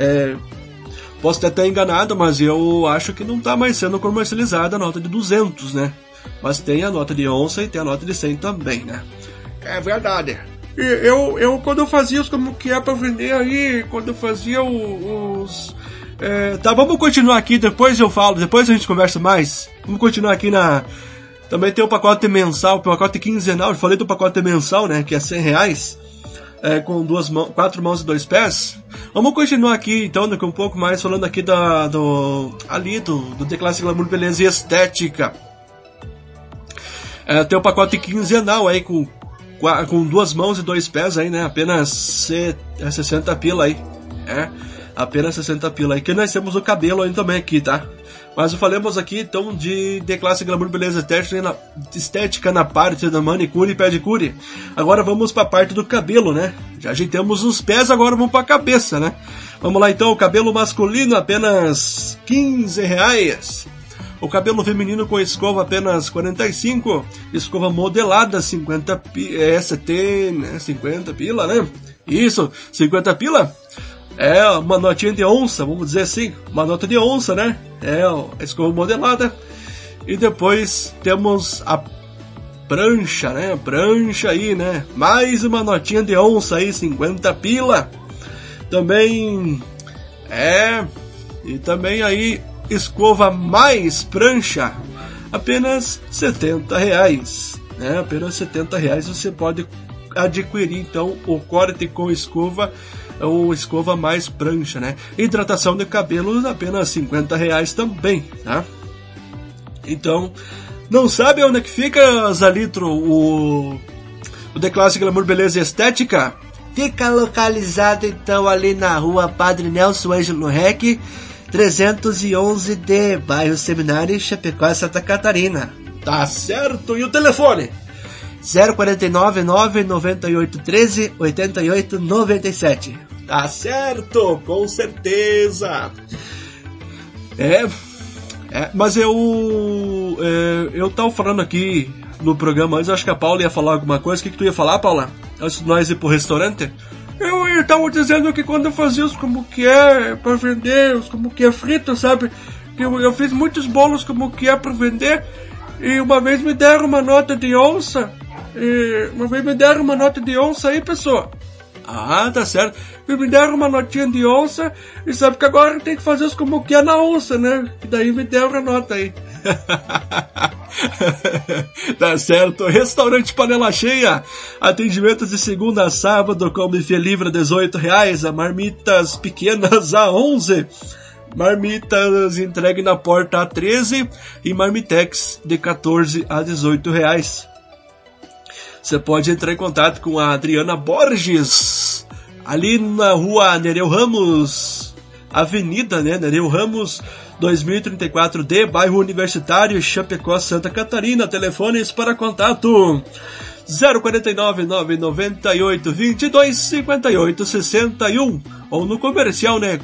até enganado, mas eu acho que não tá mais sendo comercializada a nota de 200, né? Mas tem a nota de onça e tem a nota de 100 também, né? É verdade. E eu quando eu fazia os como que é pra vender aí, quando eu fazia os... tá, vamos continuar aqui, depois eu falo, depois a gente conversa mais. Vamos continuar aqui Também tem o pacote mensal, o pacote quinzenal, eu falei do pacote mensal, né, que é R$100, com 4 mãos e 2 pés. Vamos continuar aqui, então, daqui um pouco mais, falando aqui do The Classic Glamour Beleza e Estética. Tem o pacote quinzenal aí, com 2 mãos e 2 pés aí, né, apenas 60 pila aí, apenas 60 pila aí, que nós temos o cabelo aí também aqui, tá? Mas falamos aqui então de classe glamour, beleza estética na parte da manicure e pedicure. Agora vamos para a parte do cabelo, né? Já ajeitamos os pés, agora vamos para a cabeça, né? Vamos lá então, o cabelo masculino apenas R$15. O cabelo feminino com escova apenas 45, escova modelada 50 pila, né? Isso, 50 pila. É uma notinha de onça, vamos dizer assim, uma nota de onça, né? É a escova modelada. E depois temos a prancha, né? Prancha aí, né? Mais uma notinha de onça aí, 50 pila. Também e também aí escova mais prancha, apenas R$70, né? Apenas R$70 você pode adquirir então o corte com escova ou escova mais prancha, né? Hidratação de cabelo apenas R$50 também, tá? Então, não sabe onde é que fica, Zalitro, o The Classic Glamour Beleza e Estética? Fica localizado então ali na rua Padre Nelson Ângelo Rec, 311D, bairro Seminário, Chapecó, Santa Catarina. Tá certo, e o telefone? 049-9813-8897. Tá certo, com certeza. Mas eu tava falando aqui no programa antes, acho que a Paula ia falar alguma coisa. O que tu ia falar, Paula? Antes de nós ir pro restaurante? Eu tava dizendo que quando eu fazia os como que é pra vender, os como que é frito, sabe? Eu fiz muitos bolos como que é pra vender, e uma vez me deram uma nota de onça. Aí, pessoal. Ah, tá certo. Me deram uma notinha de onça, e sabe que agora tem que fazer os como que é na onça, né? E daí me deram a nota aí. Tá certo. Restaurante Panela Cheia. Atendimentos de segunda a sábado, com buffet livre a R$18, a marmitas pequenas a 11, marmitas entregue na porta a 13 e marmitex de 14 a R$18. Você pode entrar em contato com a Adriana Borges, ali na rua Nereu Ramos, avenida, né, Nereu Ramos 2034D, bairro Universitário, Chapecó, Santa Catarina. Telefones para contato 049-998-22-58-61 ou no comercial, né,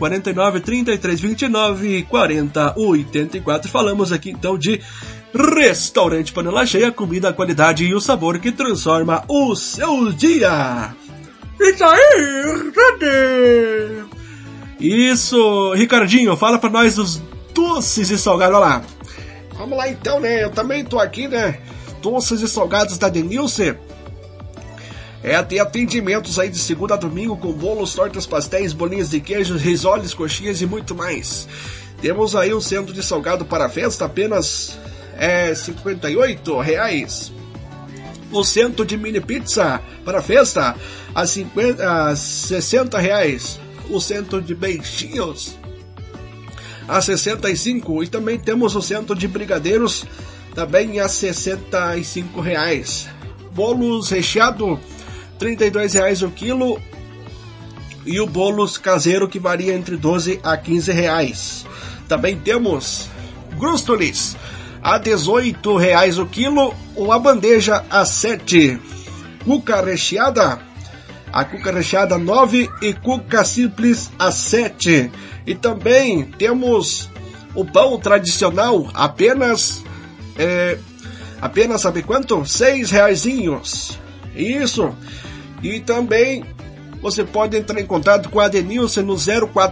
49-33-29-40-84. Falamos aqui então de Restaurante Panela Cheia, comida, a qualidade e o sabor que transforma o seu dia. Isso aí, Rade! Isso, Ricardinho, fala pra nós dos doces e salgados, olha lá. Vamos lá então, né, eu também tô aqui, né, doces e salgados da Denilce. Tem atendimentos aí de segunda a domingo com bolos, tortas, pastéis, bolinhas de queijo, risoles, coxinhas e muito mais. Temos aí um centro de salgado para festa, apenas R$58. O centro de mini pizza para festa a R$60. O centro de beijinhos a R$65. E também temos o centro de brigadeiros também a R$65. Bolos recheado R$32 o quilo. E o bolos caseiro que varia entre R$12 a R$15. Também temos grústolis a R$18 o quilo, ou a bandeja a R$7. Cuca recheada, a cuca recheada 9 e cuca simples a R$7. E também temos o pão tradicional apenas sabe quanto? R$6. Isso. E também você pode entrar em contato com a Denilce no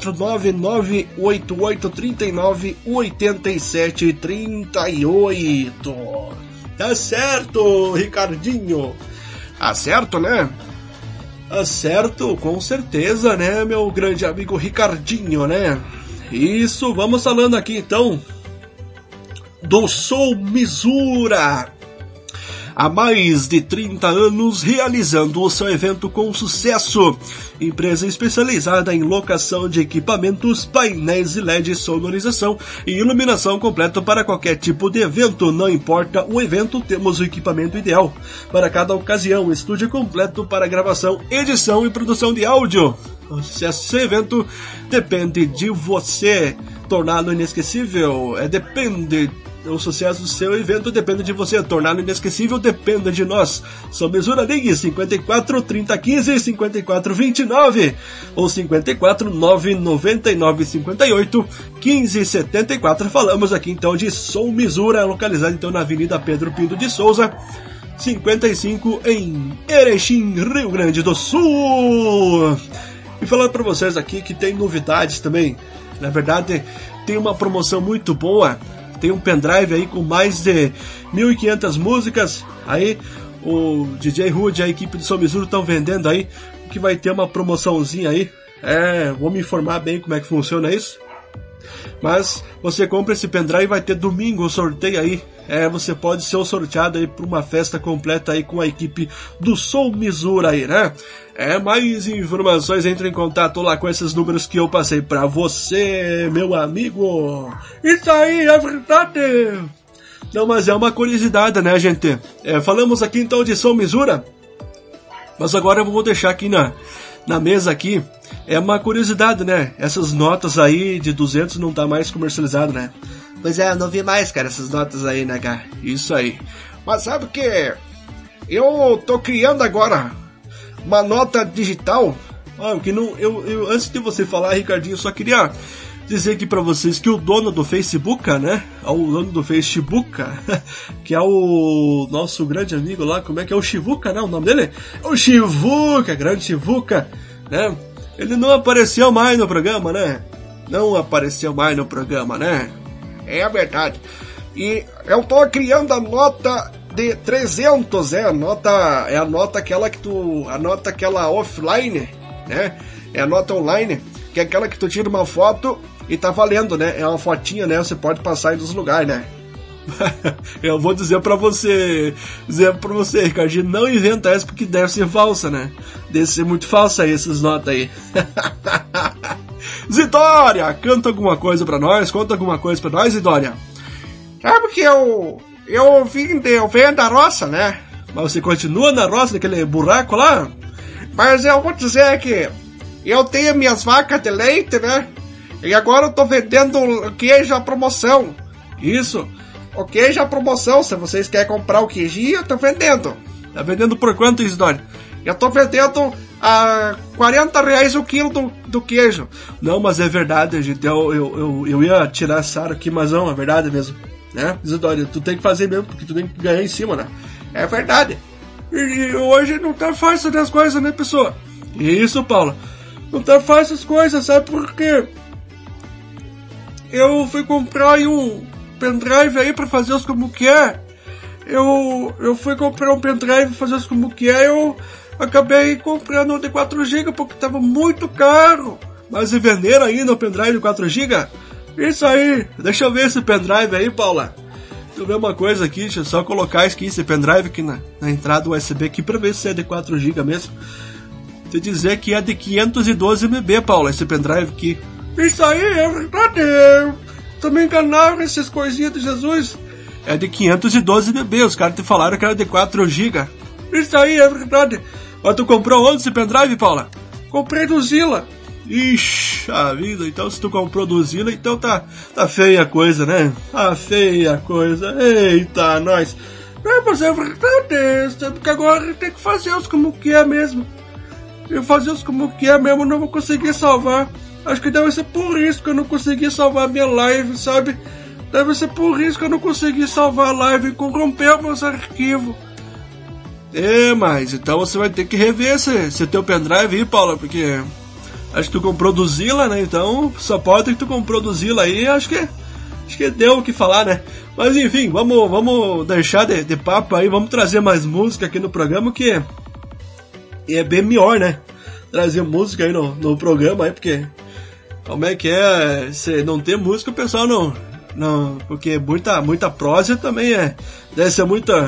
049-988-39-87-38. Tá certo, Ricardinho? Acerto, né? Acerto, com certeza, né, meu grande amigo Ricardinho, né? Isso, vamos falando aqui então do Sou Misura. há mais de 30 anos realizando o seu evento com sucesso. Empresa especializada em locação de equipamentos, painéis de LED, sonorização e iluminação completo para qualquer tipo de evento. Não importa o evento, temos o equipamento ideal para cada ocasião. Estúdio completo para gravação, edição e produção de áudio. O sucesso desse evento depende de você. Torná-lo inesquecível depende. O sucesso do seu evento depende de você. Torná-lo inesquecível depende de nós. Sob mesura, ligue 54 30 15 54 29 ou 54 999 58 15 74. Falamos aqui então de Som Misura, localizado então na Avenida Pedro Pinto de Souza, 55, em Erechim, Rio Grande do Sul. E falando para vocês aqui que tem novidades também. Na verdade, tem uma promoção muito boa. Tem um pendrive aí com mais de 1.500 músicas. Aí o DJ Rude e a equipe do Som Misura estão vendendo aí, que vai ter uma promoçãozinha aí. Vou me informar bem como é que funciona isso. Mas você compra esse pendrive, vai ter domingo o sorteio aí. Você pode ser o sorteado aí para uma festa completa aí com a equipe do Som Misura aí, né? Mais informações, entre em contato lá com esses números que eu passei pra você, meu amigo. Isso aí, é verdade. Não, mas é uma curiosidade, né, gente? Falamos aqui então de Som Misura, mas agora eu vou deixar aqui na mesa aqui. É uma curiosidade, né? Essas notas aí de 200 não tá mais comercializado, né? Pois é, eu não vi mais, cara, essas notas aí, né, cara? Isso aí. Mas sabe o que? Eu tô criando agora uma nota digital. Eu antes de você falar, Ricardinho, eu só queria dizer aqui pra vocês que o dono do Facebook, né? O dono do Facebook, que é o nosso grande amigo lá, como é que é? O Chivuca, né? O nome dele? O Chivuca, grande Chivuca, né? Ele não apareceu mais no programa, né? Não apareceu mais no programa, né? É verdade. E eu tô criando a nota de 300, a nota aquela que a nota aquela offline, né? É a nota online, que é aquela que tu tira uma foto e tá valendo, né? É uma fotinha, né? Você pode passar aí nos lugares, né? Eu vou dizer pra você, Ricardinho, não inventa essa porque deve ser falsa, né? Deve ser muito falsa aí, essas notas aí. Zidória, canta alguma coisa pra nós, conta alguma coisa pra nós, Zidória. Sabe que eu venho da roça, né? Mas você continua na roça, naquele buraco lá? Mas eu vou dizer que eu tenho minhas vacas de leite, né? E agora eu tô vendendo o queijo à promoção. Isso. O queijo à promoção, se vocês querem comprar o queijinho, eu tô vendendo. Tá vendendo por quanto, Isidório? Eu tô vendendo a R$40 o quilo do queijo. Não, mas é verdade, gente. Eu ia tirar sarro aqui, mas não, é verdade mesmo. Né, Isidório? Tu tem que fazer mesmo, porque tu tem que ganhar em cima, né? É verdade. E hoje não tá fácil das coisas, né, pessoa? Isso, Paula. Não tá fácil as coisas, sabe por quê? Eu fui comprar aí um pendrive aí pra fazer os como que é. Eu fui comprar um pendrive pra fazer os como que é. Eu acabei comprando um de 4 GB porque tava muito caro. Mas e venderam ainda o pendrive de 4 GB? Isso aí. Deixa eu ver esse pendrive aí, Paula. Deixa eu ver uma coisa aqui. Deixa eu só colocar aqui esse pendrive aqui na entrada USB aqui pra ver se é de 4 GB mesmo. Te dizer que é de 512 MB, Paula, esse pendrive aqui. Isso aí, é verdade. Tô me enganando essas coisinhas de Jesus. É de 512 MB, os caras te falaram que era de 4 GB. Isso aí, é verdade. Mas tu comprou onde esse pendrive, Paula? Comprei do Zila. Ixi, a vida, então se tu comprou do Zila, então tá feia a coisa, né? Tá feia a coisa. Eita, nós. Mas é verdade, porque agora tem que fazer os como que é mesmo. Eu fazer os como que é mesmo, não vou conseguir salvar. Acho que deve ser por isso que eu não consegui salvar minha live, sabe? Deve ser por isso que eu não consegui salvar a live e corrompeu meus arquivos. Mas então você vai ter que rever esse teu pendrive aí, Paula, porque acho que tu comprou do Zila, né? Então só pode que tu comprou do Zila aí, acho que deu o que falar, né? Mas enfim, vamos deixar de papo aí, vamos trazer mais música aqui no programa, que é bem melhor, né? Trazer música aí no programa aí, porque como é que é? Se não ter música, o pessoal não porque muita prosa também deve ser muita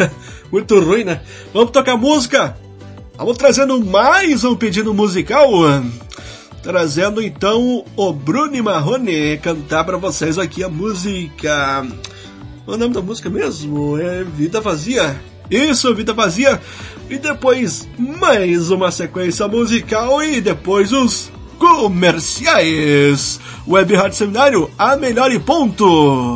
Muito ruim, né? Vamos tocar música. Vamos trazendo mais um pedido musical. Trazendo então o Bruno Marrone cantar pra vocês aqui a música. O nome da música mesmo é Vida Vazia. Isso, Vida Vazia. E depois mais uma sequência musical e depois os comerciais. Web Rádio Seminário, a melhor e ponto.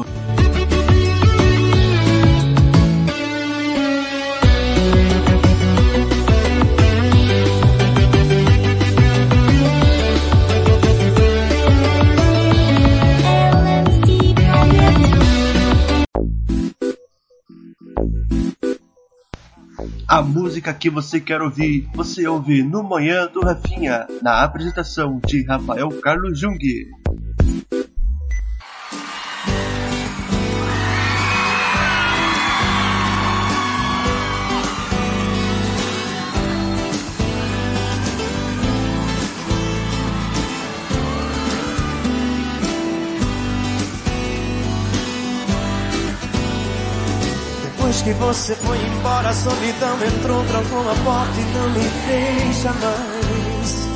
A música que você quer ouvir, você ouve no Manhã do Rafinha, na apresentação de Rafael Carlos Jung. Depois que você foi embora, a solidão entrou, trancou a porta e não me deixa mais.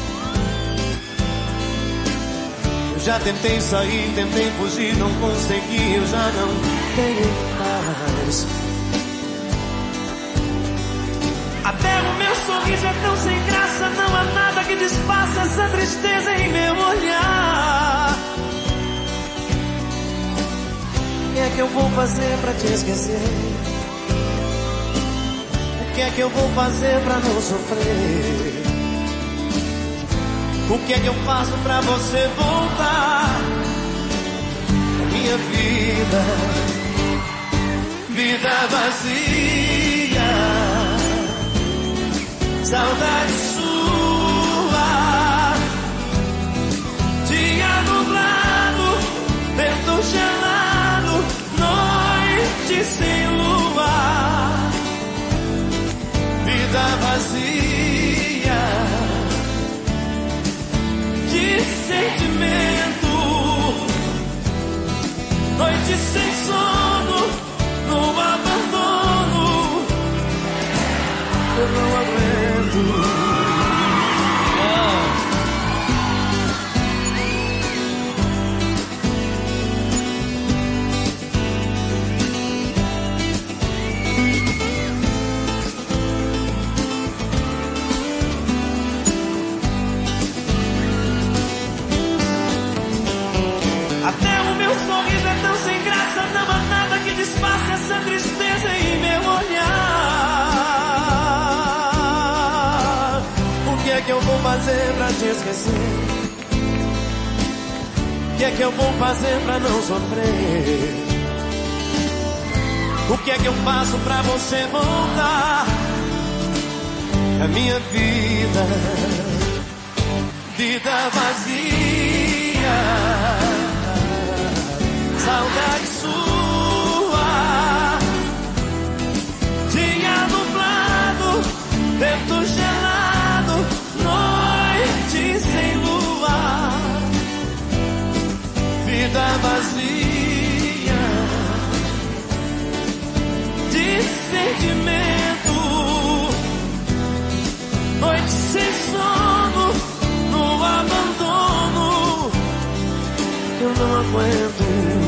Eu já tentei sair, tentei fugir, não consegui, eu já não tenho paz. Até o meu sorriso é tão sem graça, não há nada que disfarce essa tristeza em meu olhar. O que é que eu vou fazer pra te esquecer? O que é que eu vou fazer pra não sofrer? O que é que eu faço pra você voltar? A minha vida, vida vazia, saudade sua, dia nublado, vento gelado, noite sem lua, vida vazia de sentimento, noite sem sono, no abandono, eu não aguento. Até o meu sorriso é tão sem graça, não há nada que disfarce essa tristeza em meu olhar. O que é que eu vou fazer pra te esquecer? O que é que eu vou fazer pra não sofrer? O que é que eu faço pra você voltar? A minha vida, vida vazia, saudade sua, dia nublado, vento gelado, noite sem lua, vida vazia de sentimento, noite sem sono, no abandono, eu não aguento.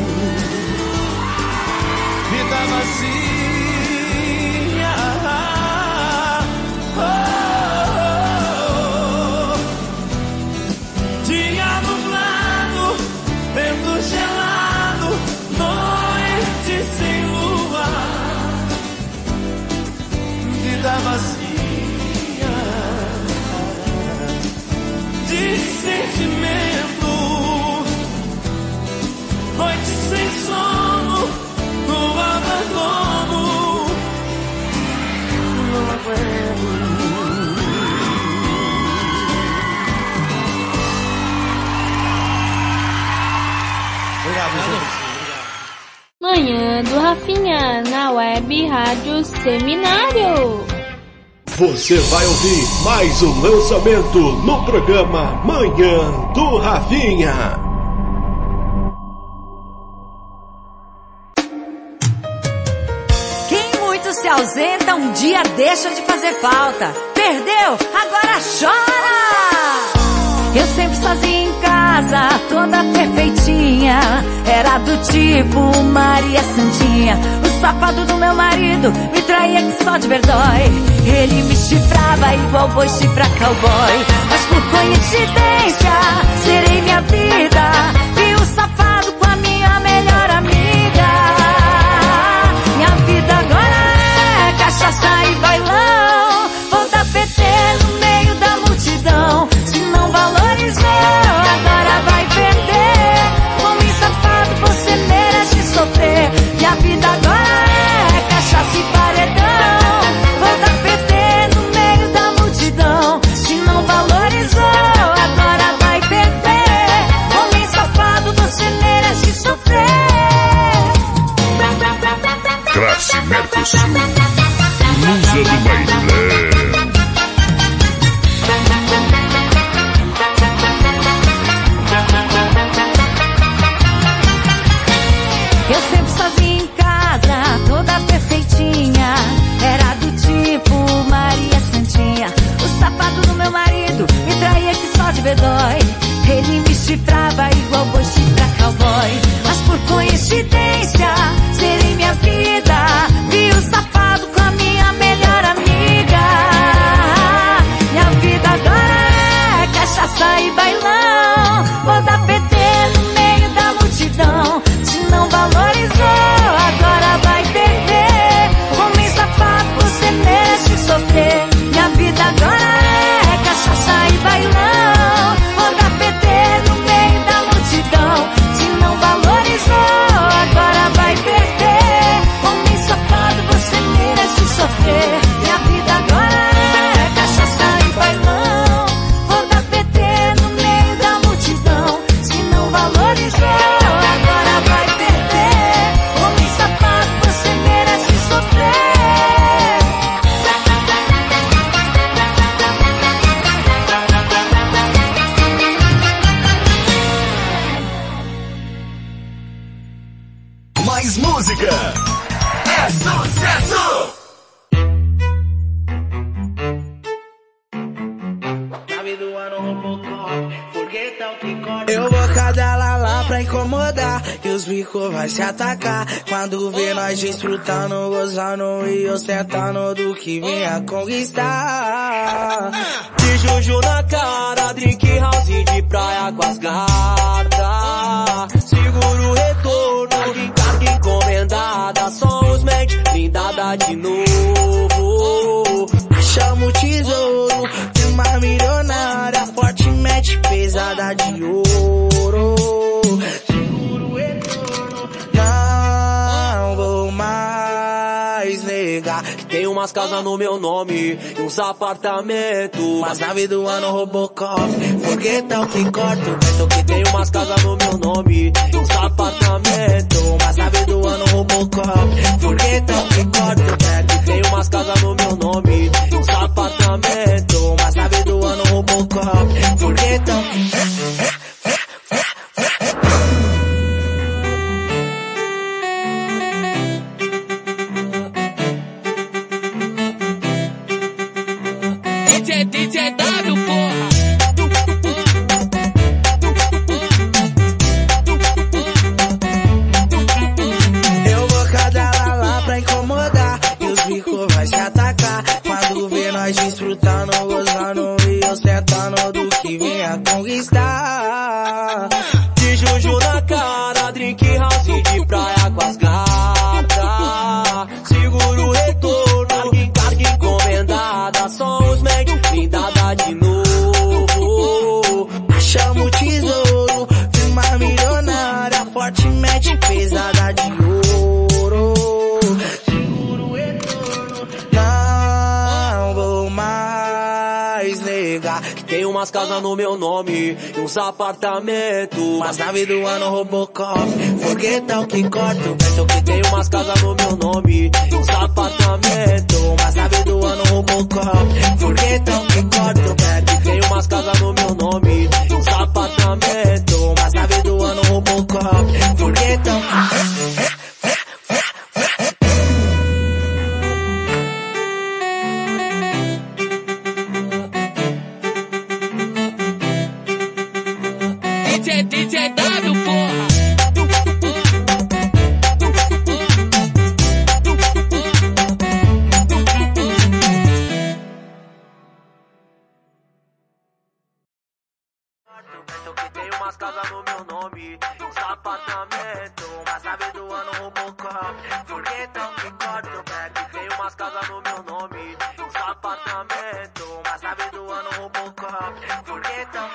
Vida vazia, dia nublado, vento gelado, noite sem lua, vida vazia de sentimento, noite sem sono, no abandono, não aguento. Obrigado, gente. Manhã do Rafinha, na Web Rádio Seminário. Você vai ouvir mais um lançamento no programa Manhã do Rafinha. aposenta, um dia deixa de fazer falta. Perdeu, agora chora! Eu sempre sozinha em casa, toda perfeitinha. Era do tipo Maria Santinha. O safado do meu marido me traía que só de verdói. Ele me chifrava igual boi chifra cowboy. Mas por coincidência, serei minha vida. Vi o safado com a minha melhor amiga. Minha vida agora é cachaça e bailão. Vou dar PT no meio da multidão. Se não valorizou, agora vai perder. Homem safado, você merece sofrer. Minha vida agora é cachaça e paredão. Vou dar PT no meio da multidão. Se não valorizou, agora vai perder. Homem safado, você merece sofrer. Classe Mercosul, Musa do Bailé. Eu sempre sozinha em casa, toda perfeitinha. Era do tipo Maria Santinha. O safado do meu marido me traía que só de bedói. Ele me chifrava igual boi chifra cowboy. Mas por coincidência, serei minha vida. Vi o safado com a minha melhor amiga. Minha vida agora é cachaça e bailão. Vou dar PT no meio da multidão. Se não valorizou, agora vai perder. Homem safado, você merece sofrer. Minha vida agora é cachaça e bailão. Vou dar PT no meio da multidão. Se não valorizou, agora vai perder. Homem safado, você merece sofrer. Minha vida agora é cachaça e bailão. Vou dar PT no meio da multidão. Se não valorizou, agora vai perder. Homem safado, você merece sofrer. Mais música é sucesso! Eu vou cadela lá pra incomodar e os bicos vai se atacar. Quando vê nós desfrutando, gozando e ostentando do que vinha conquistar. De juju na cara, drink house de praia com as gatas. Seguro o retorno, carga encomendada. Só os mente, blindada de novo. Achamos tesouro, firma milionária, fortemente pesada de ouro. Seguro o retorno, não vou mais negar. Tem umas casas no meu nome e uns apartamentos. Mas nave do ano Robocop, foguetão que corta o vento. Que tem umas casas no meu nome e uns apartamentos. Mas nave do ano Robocop, foguetão que corta o vento. Tem umas casas no meu nome e uns apartamentos. Mas nave do ano Robocop, foguetão que... DJ W, porra. Eu vou cadela lá pra incomodar e os bicos vai se atacar. Quando vê nós desfrutando, gozando e ostentando do que vinha conquistar. De juju na cara, drink house de praia com as gatas. Seguro o retorno, carga encomendada. Só os mente, blindada de novo. Achamos tesouro, firma milionária, fortemente pesada de ouro. Seguro o retorno, não vou mais negar. Tem umas casas no meu nome e uns apartamentos. Mas nave do ano Robocop, foguetão que corta o vento. Que tem umas casas no meu nome e uns apartamentos. Mas nave do ano Robocop, foguetão que corta o vento. Tem umas casas no meu nome e uns apartamentos. Mas nave do ano Robocop, foguetão que... umas casas no meu nome, uns apartamentos, mas sabe do ano Robocop. Foguetão que corta o back, tem umas casas no meu nome, uns apartamentos, mas sabe do ano Robocop. Foguetão.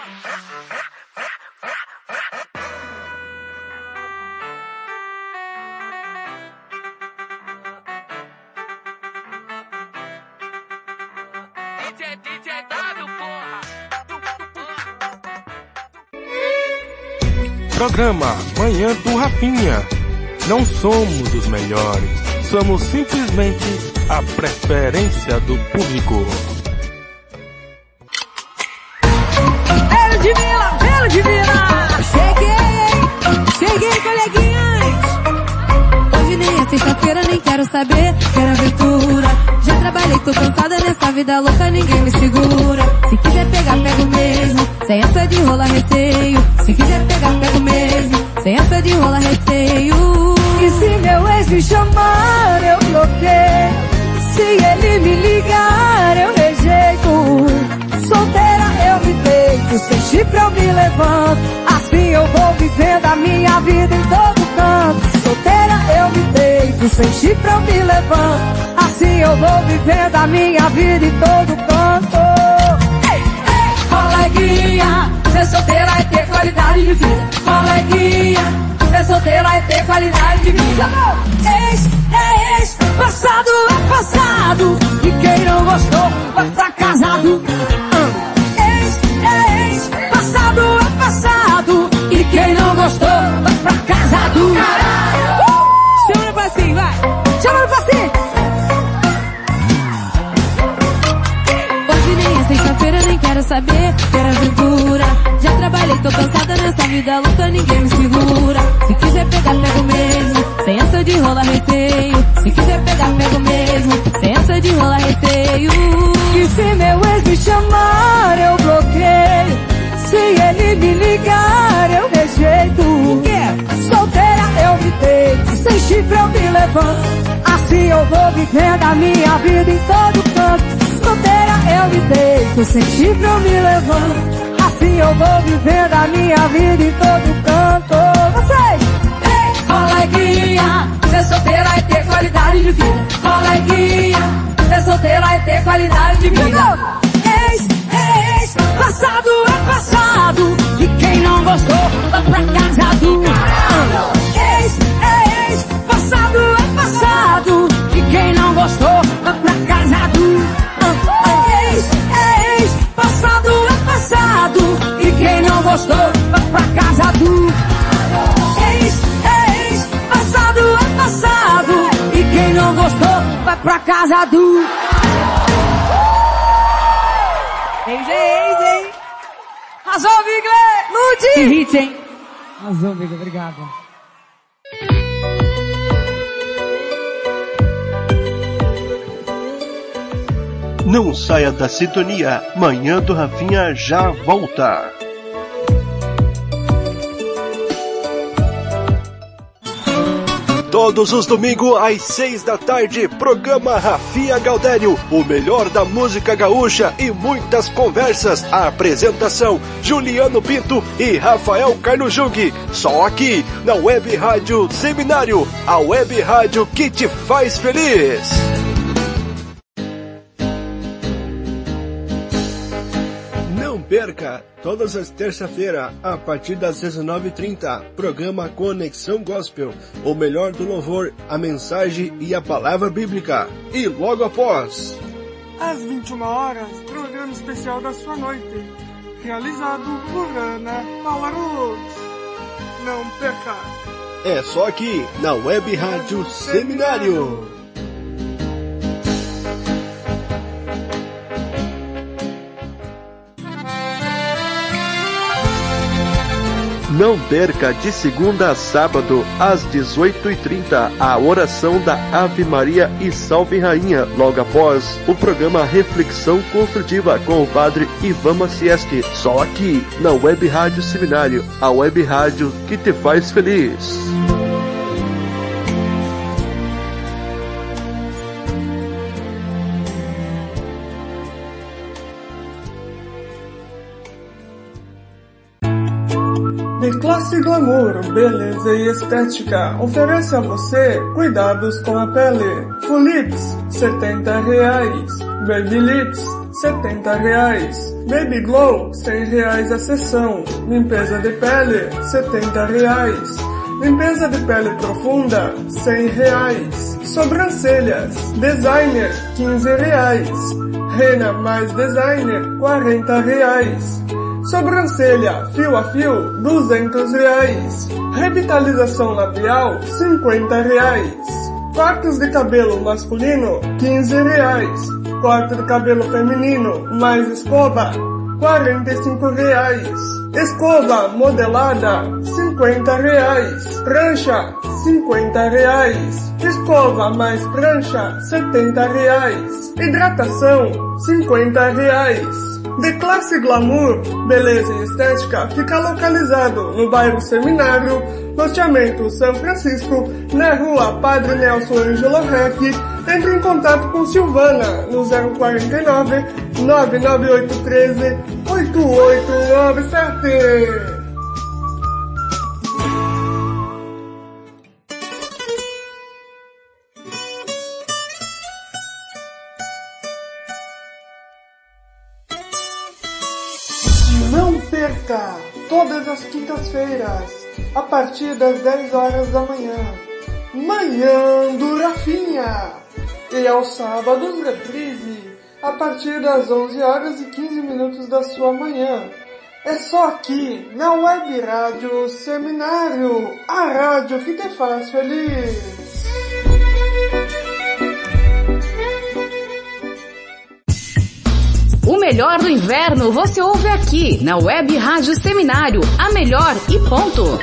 DJ W, porra. Programa Manhã do Rafinha. Não somos os melhores, somos simplesmente a preferência do público. Velo de Vila! Cheguei, coleguinhas! Hoje nem é sexta-feira, nem quero saber, quero aventura. Já trabalhei, tô cansada nessa vida louca, ninguém me segura. Se quiser pegar, pego mesmo, sem essa de rolar receio. Se quiser pegar, pego mesmo, sem essa de rolar receio. E se meu ex me chamar, eu bloqueio. Se ele me ligar, eu rejeito. Solteira eu me deito, sem chifre eu me levanto. Assim eu vou vivendo a minha vida em todo canto. Solteira eu me deito, sem chifre eu me levanto. Assim eu vou vivendo a minha vida em todo canto. Ei, ei, coleguinha, ser solteira é ter qualidade de vida. Coleguinha, ser solteira é ter qualidade de vida. Ex é ex, passado é passado. E quem não gostou vai pra casado. Ex é ex, passado é passado. E quem não gostou vai pra casado. Chama no passinho, vai. Chama no passinho. Hoje nem é sexta-feira, nem quero saber, quero aventura. Já trabalhei, tô cansada nessa vida louca, ninguém me segura. Se quiser pegar, pego mesmo, sem essa de rolar receio. Se quiser pegar, pego mesmo, sem essa de rolar receio. E se meu ex me chamar, eu bloqueio. Se ele me ligar, eu rejeito. Solteira eu me deito, sem chifre eu me levanto. Assim eu vou vivendo a minha vida em todo canto. Solteira eu me deito, sem chifre eu me levanto. Assim eu vou vivendo a minha vida em todo canto. Vocês! Ei, coleguinha, ser solteira é ter qualidade de vida. Coleguinha, ser solteira é ter qualidade de vida. Ex é ex, passado é passado. E quem não gostou, vai pra casado. Ex é ex, passado é passado. E quem não gostou, vai pra casado. Ex é ex, passado é passado. E quem não gostou, vai pra casado. Ex é ex, passado é passado. E quem não gostou, vai pra casado. Ex é ex, hein? Arrasou, Bigler! Ludi! Que hit, hein? Arrasou, Bigler, obrigado. Não saia da sintonia, Manhã do Rafinha já volta. Todos os domingos às 6 da tarde, programa Rafinha Gaudério, o melhor da música gaúcha e muitas conversas. A apresentação, Juliano Pinto e Rafael Carlos Jung. Só aqui, na Web Rádio Seminário, a Web Rádio que te faz feliz. Não perca, todas as terças-feiras, a partir das 19h30, programa Conexão Gospel, o melhor do louvor, a mensagem e a palavra bíblica. E logo após, às 21 horas, programa especial da sua noite, realizado por Ana Paula Luz. Não perca! É só aqui, na Web Rádio Seminário. Não perca de segunda a sábado, às 18h30, a oração da Ave Maria e Salve Rainha, logo após o programa Reflexão Construtiva com o Padre Ivan Macieski, só aqui na Web Rádio Seminário, a Web Rádio que te faz feliz. De Classe Glamour, beleza e estética, oferece a você cuidados com a pele. Full Lips, R$70. Baby Lips, R$70. Baby Glow, R$100 a sessão. Limpeza de pele, R$70. Limpeza de pele profunda, R$100. Sobrancelhas, Designer, R$15. Rena mais Designer, R$40. Sobrancelha fio a fio, R$200. Revitalização labial, R$50. Cortes de cabelo masculino, R$15. Corte de cabelo feminino mais escova, R$45. Escova modelada, R$50. Prancha, R$50. Escova mais prancha, R$70. Hidratação, R$50. De Classe Glamour, beleza e estética, fica localizado no bairro Seminário, loteamento São Francisco, na rua Padre Nelson Ângelo Rec. Entre em contato com Silvana no 049 99813 8897. Não perca! Todas as quintas-feiras, a partir das 10 horas da manhã, Manhã do Rafinha! E aos sábados, reprise, a partir das 11 horas e 15 minutos da sua manhã. É só aqui, na Web Rádio Seminário, a rádio que te faz feliz. O melhor do inverno você ouve aqui, na Web Rádio Seminário, a melhor e ponto.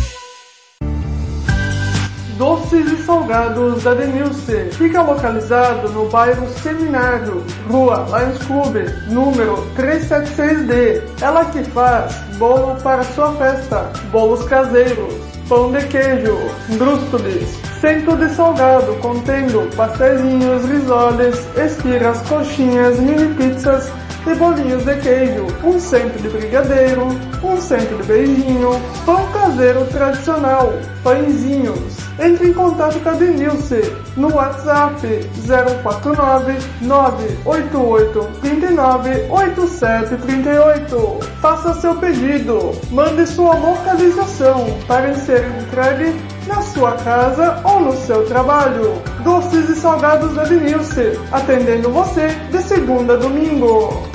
Doces e salgados da Denilce. Fica localizado no bairro Seminário, Rua Lions Club, número 376D. Ela que faz bolo para sua festa, bolos caseiros, pão de queijo, brústules, centro de salgado contendo pastelinhos, risoles, esfirras, coxinhas, mini pizzas e bolinhos de queijo, um centro de brigadeiro, um centro de beijinho, pão caseiro tradicional, pãezinhos. Entre em contato com a Denilce no WhatsApp 049 988 29 8738. Faça seu pedido, mande sua localização para ser entregue na sua casa ou no seu trabalho. Doces e salgados da Denilce, atendendo você de segunda a domingo.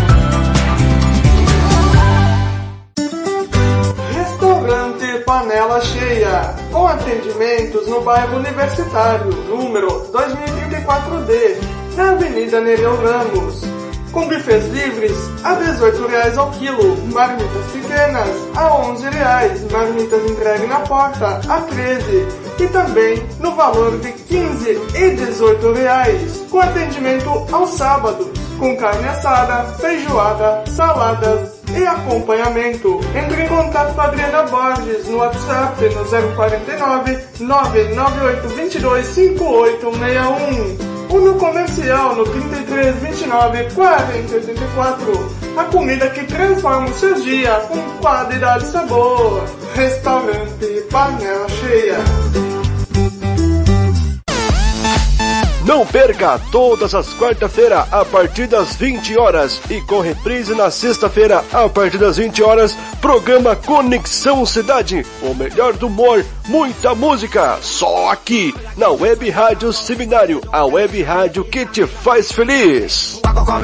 Restaurante Panela Cheia, com atendimentos no bairro Universitário, número 2034D, na Avenida Nereu Ramos. Com bufês livres a R$18 ao quilo, marmitas pequenas a R$11, marmitas entregue na porta a R$13 e também no valor de R$15 e R$18, com atendimento aos sábados, com carne assada, feijoada, saladas e acompanhamento. Entre em contato com a Adriana Borges no WhatsApp no 049 998 22 5861. ou no comercial no 33 29 40 84. A comida que transforma o seu dia com qualidade e sabor. Restaurante Panela Cheia. Não perca todas as quarta-feiras a partir das 20 horas e com reprise na sexta-feira a partir das 20 horas, programa Conexão Cidade, o melhor do humor, muita música, só aqui na Web Rádio Seminário, a web rádio que te faz feliz.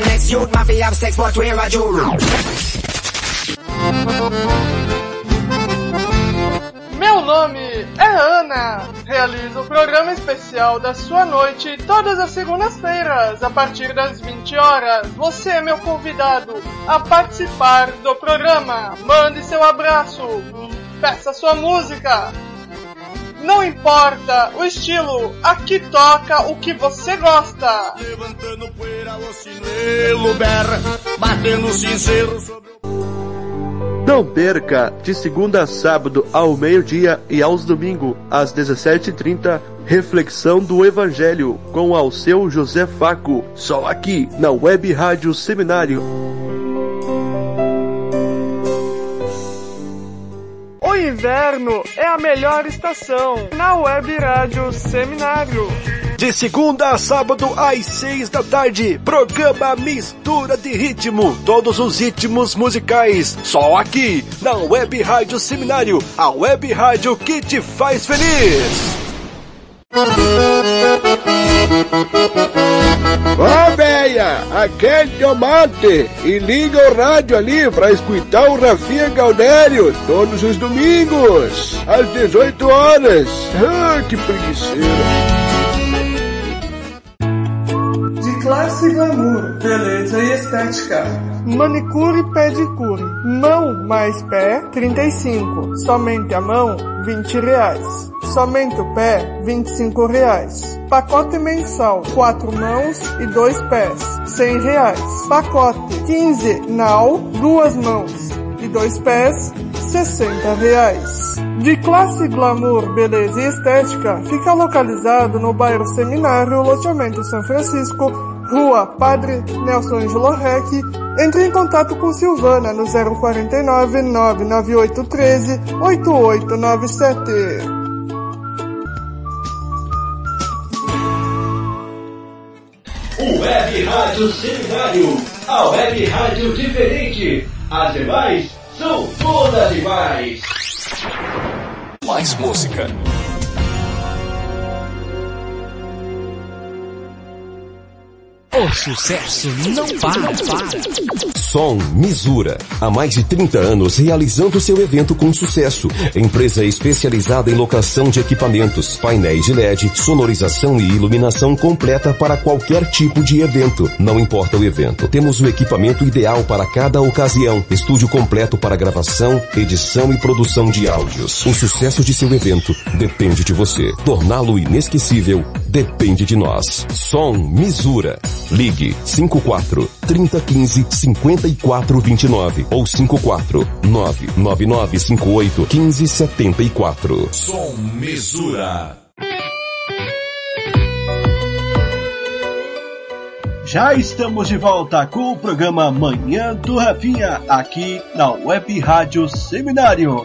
Meu nome é Ana. Realizo o programa especial da sua noite todas as segundas-feiras, a partir das 20 horas. Você é meu convidado a participar do programa. Mande seu abraço, peça sua música. Não importa o estilo, aqui toca o que você gosta. Levantando poeira, o chinelo berra, batendo sincero sobre o... Não perca, de segunda a sábado ao meio-dia e aos domingos às 17h30, Reflexão do Evangelho com Alceu José Faco, só aqui na Web Rádio Seminário. inverno é a melhor estação, na Web Rádio Seminário. De segunda a sábado às 6 da tarde, programa Mistura de Ritmo, todos os ritmos musicais, só aqui, na Web Rádio Seminário, a Web Rádio que te faz feliz. Ó, véia, aquele tomate e liga o rádio ali pra escutar o Rafinha Galdério todos os domingos, às 18 horas. Ah, que preguiceira. Classe Glamour, beleza e estética. Manicure e pedicure. Mão mais pé, 35. Somente a mão, R$20. Somente o pé, R$25. Pacote mensal, 4 mãos e 2 pés, R$100. Pacote 15 nau, 2 mãos e 2 pés, R$60. De Classe Glamour, beleza e estética, fica localizado no bairro Seminário, loteamento São Francisco, Rua Padre Nelson Ângelo Rec. Entre em contato com Silvana no 049 99813 8897. Web Rádio Seminário, a Web Rádio diferente. As demais são todas iguais. Mais música. O sucesso não para. Som Misura. Há mais de 30 anos realizando seu evento com sucesso. Empresa especializada em locação de equipamentos, painéis de LED, sonorização e iluminação completa para qualquer tipo de evento. Não importa o evento, temos o equipamento ideal para cada ocasião. Estúdio completo para gravação, edição e produção de áudios. O sucesso de seu evento depende de você. Torná-lo inesquecível depende de nós. Som Misura. Ligue 54-3015-5429 ou 54-99958-1574. Som Misura. Já estamos de volta com o programa Manhã do Rafinha, aqui na Web Rádio Seminário.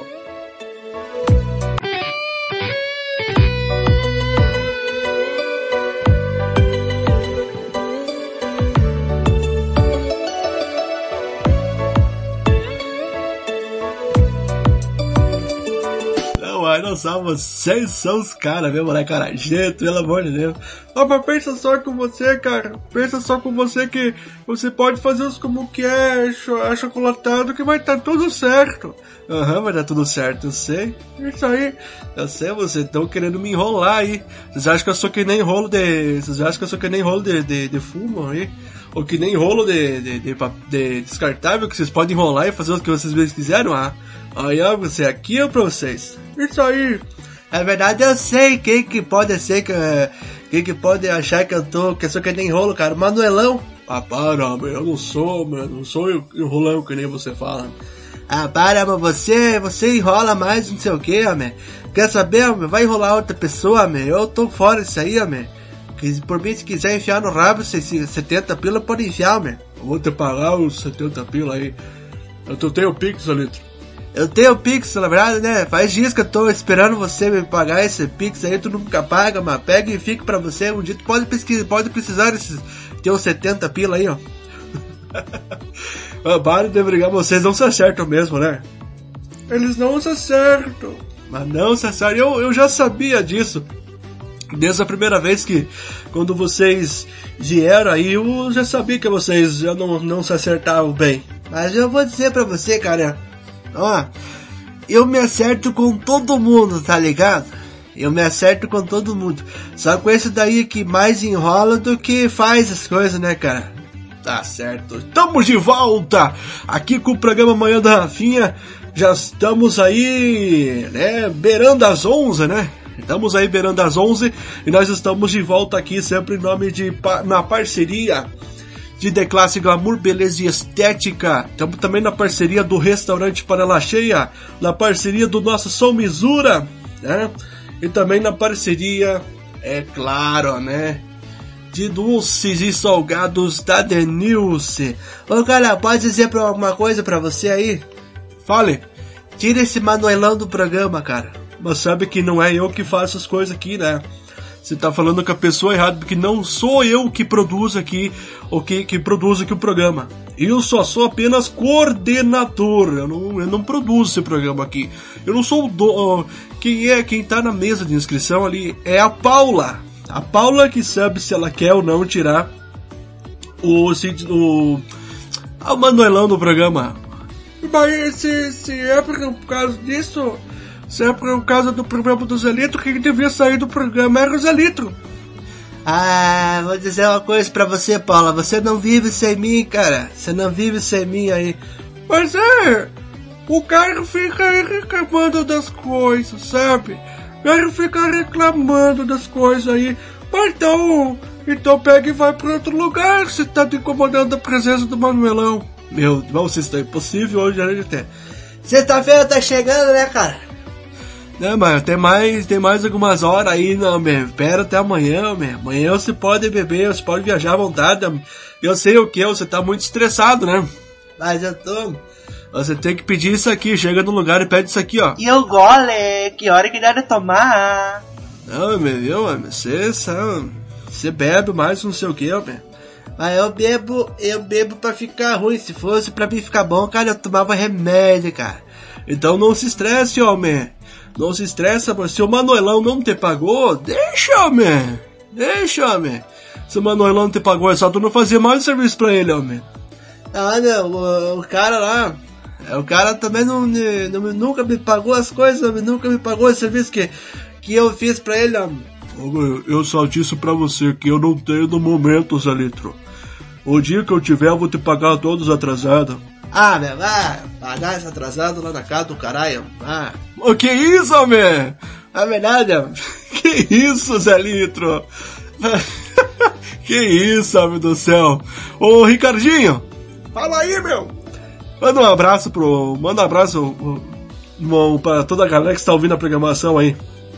Não só vocês são os caras mesmo, né, cara? Gente, pelo amor de Deus. Mas pensa só com você, cara. Pensa só com você que você pode fazer os como que é achocolatado que vai estar tudo certo. Vai dar tudo certo, eu sei. Isso aí. Eu sei, vocês estão querendo me enrolar aí. Vocês acham que eu sou que nem rolo de... Vocês acham que eu sou que nem rolo de fumo aí? Ou que nem rolo de descartável que vocês podem enrolar e fazer o que vocês mesmos quiseram? Aí, ó, você aqui é pra vocês. Isso aí. É verdade, eu sei quem que pode ser quem que pode achar que eu sou que nem rolo, cara. Manuelão. Para, meu, eu não sou enrolão que nem você fala. Para, mas você enrola mais não sei o que, homem. Quer saber, homem? Vai enrolar outra pessoa, homem. Eu tô fora disso aí, homem. Por mim, se quiser enfiar no rabo, 70 pila, pode enfiar, homem. Eu vou te pagar os 70 pila aí. Eu tenho o Pix, Alito. Eu tenho o Pix, na verdade, né? Faz dias que eu tô esperando você me pagar esse Pix aí, tu nunca paga, mas pega e fica pra você. Um dia tu pode precisar desses teus 70 pila aí, ó. Para de brigar, vocês não se acertam mesmo, né? Eles não se acertam. Mas não se acertam. Eu já sabia disso. Desde a primeira vez que, quando vocês vieram aí, eu já sabia que vocês já não se acertavam bem. Mas eu vou dizer pra você, cara, ó, eu me acerto com todo mundo, tá ligado? Eu me acerto com todo mundo. Só com esse daí que mais enrola do que faz as coisas, né, cara? Tá certo. Estamos de volta aqui com o programa Manhã da Rafinha. Já estamos aí, né, beirando as 11, né? Estamos aí beirando as 11 e nós estamos de volta aqui sempre em nome na parceria de The Classe Glamour, Beleza e Estética. Estamos também na parceria do Restaurante Panela Cheia, na parceria do nosso Som Misura, né? E também na parceria, é claro, né, de doces e salgados da Denilce. Ô, cara, pode dizer alguma coisa pra você aí? Fale. Tira esse Manuelão do programa, cara. Mas sabe que não é eu que faço as coisas aqui, né? Você tá falando com a pessoa errada, porque não sou eu que produzo aqui, que produzo aqui o programa. Eu só sou apenas coordenador. Eu não produzo esse programa aqui. Eu não sou o quem tá na mesa de inscrição ali é a Paula. A Paula que sabe se ela quer ou não tirar o Manuelão do programa. Mas se é por causa disso, se é por causa do programa do Zé Litro, quem devia sair do programa era o Zé Litro. Ah, vou dizer uma coisa pra você, Paula. Você não vive sem mim, cara. Você não vive sem mim aí. Mas o cara fica aí reclamando das coisas, sabe? O cara fica reclamando das coisas aí. Mas então pega e vai pra outro lugar. Você tá te incomodando a presença do Manuelão. Meu Deus, isso é impossível hoje, a gente tem. Sexta-feira tá chegando, né, cara? Não, mas tem mais algumas horas aí, não, meu. Espera até amanhã, meu. Amanhã você pode beber, você pode viajar à vontade. Eu sei o que, você tá muito estressado, né? Mas eu tô. Você tem que pedir isso aqui, chega no lugar e pede isso aqui, ó. E o gole, que hora que dá de tomar? Não, meu, você bebe mais não sei o que, meu. Mas eu bebo pra ficar ruim. Se fosse pra mim ficar bom, cara, eu tomava remédio, cara. Então não se estresse, homem. Não se estressa, mas se o Manuelão não te pagou, deixa, homem. Se o Manuelão não te pagou, é só tu não fazer mais serviço pra ele, homem. Ah, não, o cara lá, o cara também nunca me pagou as coisas, nunca me pagou o serviço que eu fiz pra ele, homem. Eu só disse pra você que eu não tenho no momento, Zé Litro. O dia que eu tiver, eu vou te pagar todos atrasados. Ah, meu, pagar esse atrasado lá na casa do caralho. O que isso, homem? É verdade, homem. Que isso, Zé Litro? Que isso, homem do céu. Ô, Ricardinho. Fala aí, meu. Manda um abraço pra toda a galera que está ouvindo a programação aí.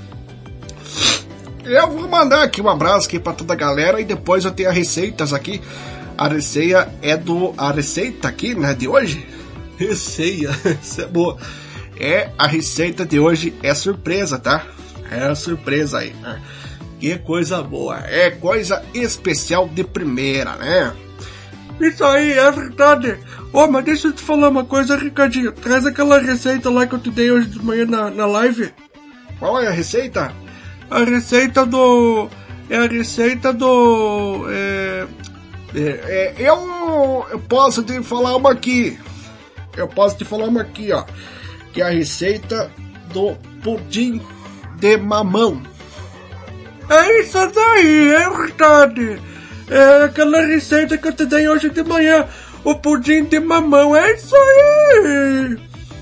Eu vou mandar aqui um abraço aqui pra toda a galera e depois eu tenho as receitas aqui. A receita aqui, né, de hoje. Receita, isso é boa. A receita de hoje é surpresa, tá? É surpresa aí, né? Que coisa boa. É coisa especial de primeira, né? Isso aí, é verdade. Mas deixa eu te falar uma coisa, Ricardinho. Traz aquela receita lá que eu te dei hoje de manhã na live. Qual é a receita? A receita do... Eu posso te falar uma aqui. Ó. Que é a receita do pudim de mamão. É isso daí, é verdade. É aquela receita que eu te dei hoje de manhã. O pudim de mamão, é isso aí.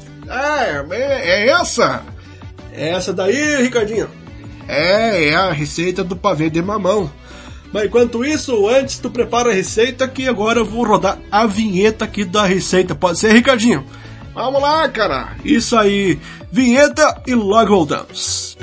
É essa? É essa daí, Ricardinho. É a receita do pavê de mamão. Mas enquanto isso, antes tu prepara a receita, que agora eu vou rodar a vinheta aqui da receita. Pode ser, Ricardinho? Vamos lá, cara. Isso aí. Vinheta e logo voltamos.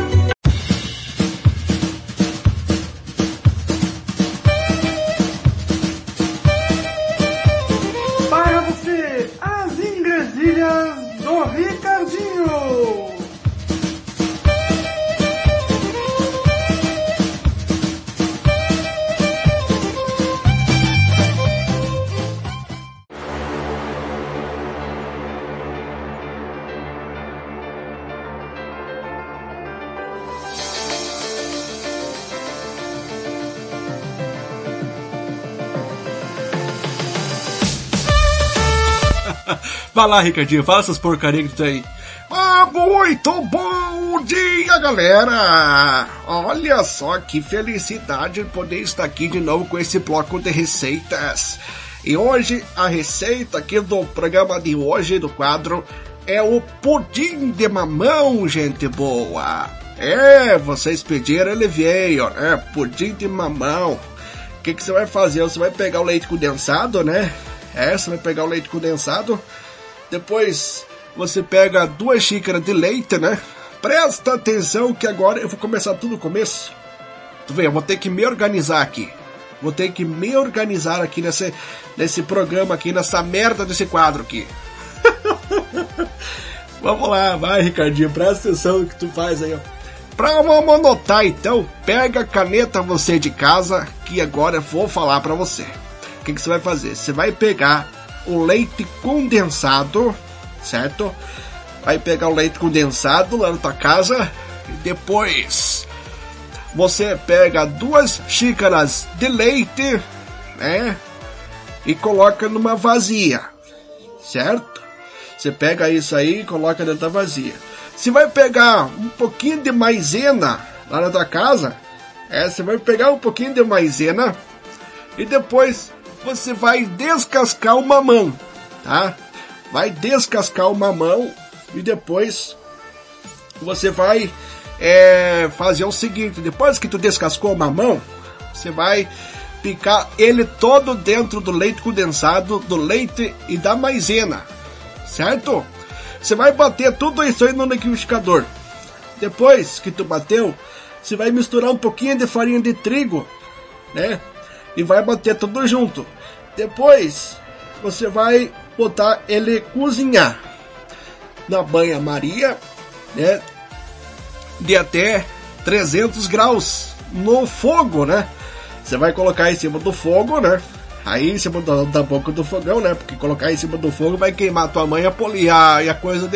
Para você, as ingresilhas do Ricardinho. Vai lá, Ricardinho, fala essas porcarias que tu tem aí. Muito bom dia, galera! Olha só que felicidade poder estar aqui de novo com esse bloco de receitas. E hoje, a receita aqui do programa de hoje, do quadro, é o pudim de mamão, gente boa. Vocês pediram, ele veio, né? Pudim de mamão. O que você vai fazer? Você vai pegar o leite condensado, né? Você vai pegar o leite condensado. Depois você pega 2 xícaras de leite, né? Presta atenção que agora eu vou começar tudo do começo. Tu vê, eu vou ter que me organizar aqui. Nesse programa aqui, nessa merda desse quadro aqui. Vamos lá, vai, Ricardinho, presta atenção no que tu faz aí, ó. Pra vamos anotar, então, pega a caneta você de casa, que agora eu vou falar pra você. O que você vai fazer? Você vai pegar o leite condensado, certo? Vai pegar o leite condensado lá na tua casa e depois você pega 2 xícaras de leite, né? E coloca numa vasilha, certo? Você pega isso aí e coloca dentro da vasilha. Você vai pegar um pouquinho de maisena lá na tua casa, você vai pegar um pouquinho de maisena e depois você vai descascar o mamão, tá? Vai descascar o mamão e depois você vai fazer o seguinte: depois que tu descascou o mamão, você vai picar ele todo dentro do leite condensado, do leite e da maisena, certo? Você vai bater tudo isso aí no liquidificador. Depois que tu bateu, você vai misturar um pouquinho de farinha de trigo, né? E vai bater tudo junto. Depois, você vai botar ele cozinhar na banha-maria, né? De até 300 graus no fogo, né? Você vai colocar em cima do fogo, né? Aí em cima da boca do fogão, né? Porque colocar em cima do fogo vai queimar a tua mãe e a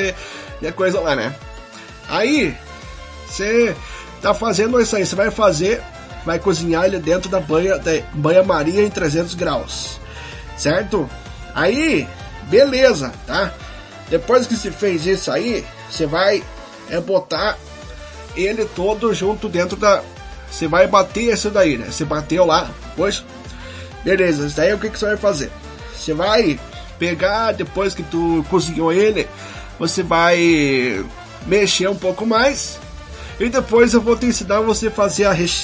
coisa lá, né? Aí, você tá fazendo isso aí. Você vai cozinhar ele dentro da banha-maria em 300 graus. Certo? Aí, beleza, tá? Depois que você fez isso aí, você vai botar ele todo junto dentro da... Você vai bater isso daí, né? Você bateu lá, depois... Beleza, isso daí o que você vai fazer? Você vai pegar, depois que tu cozinhou ele, você vai mexer um pouco mais. E depois eu vou te ensinar você a fazer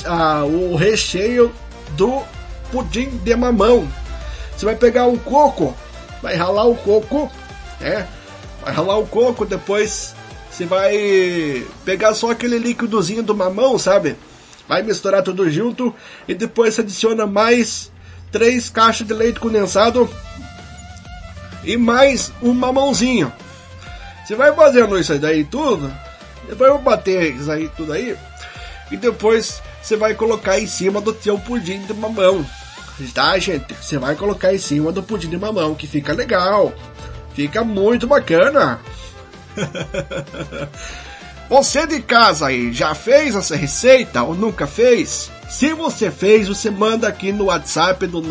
o recheio do pudim de mamão. Você vai pegar um coco, vai ralar o coco, né? Vai ralar o coco, depois você vai pegar só aquele líquidozinho do mamão, sabe? Vai misturar tudo junto e depois você adiciona mais 3 caixas de leite condensado e mais um mamãozinho. Você vai fazendo isso aí daí tudo, depois eu vou bater isso aí tudo aí e depois você vai colocar em cima do teu pudim de mamão, tá, gente? Você vai colocar em cima do pudim de mamão, que fica legal, fica muito bacana. Você de casa aí, já fez essa receita ou nunca fez? Se você fez, você manda aqui no WhatsApp do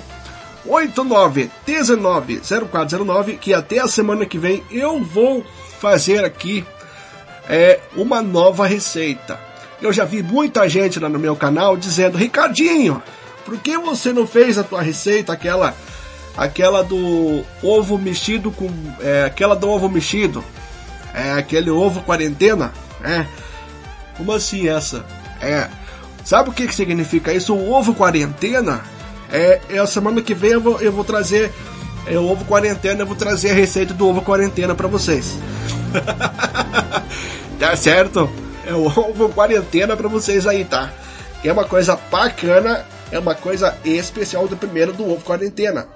989-190409, que até a semana que vem eu vou fazer aqui uma nova receita. Eu já vi muita gente lá no meu canal dizendo: Ricardinho, por que você não fez a tua receita, aquela do ovo mexido com... aquela do ovo mexido, aquele ovo quarentena, como assim essa? Sabe o que significa isso? O ovo quarentena, a semana que vem eu vou trazer o ovo quarentena, eu vou trazer a receita do ovo quarentena pra vocês. Tá certo? É o ovo quarentena pra vocês aí, tá? Que é uma coisa bacana, é uma coisa especial do primeiro do ovo quarentena.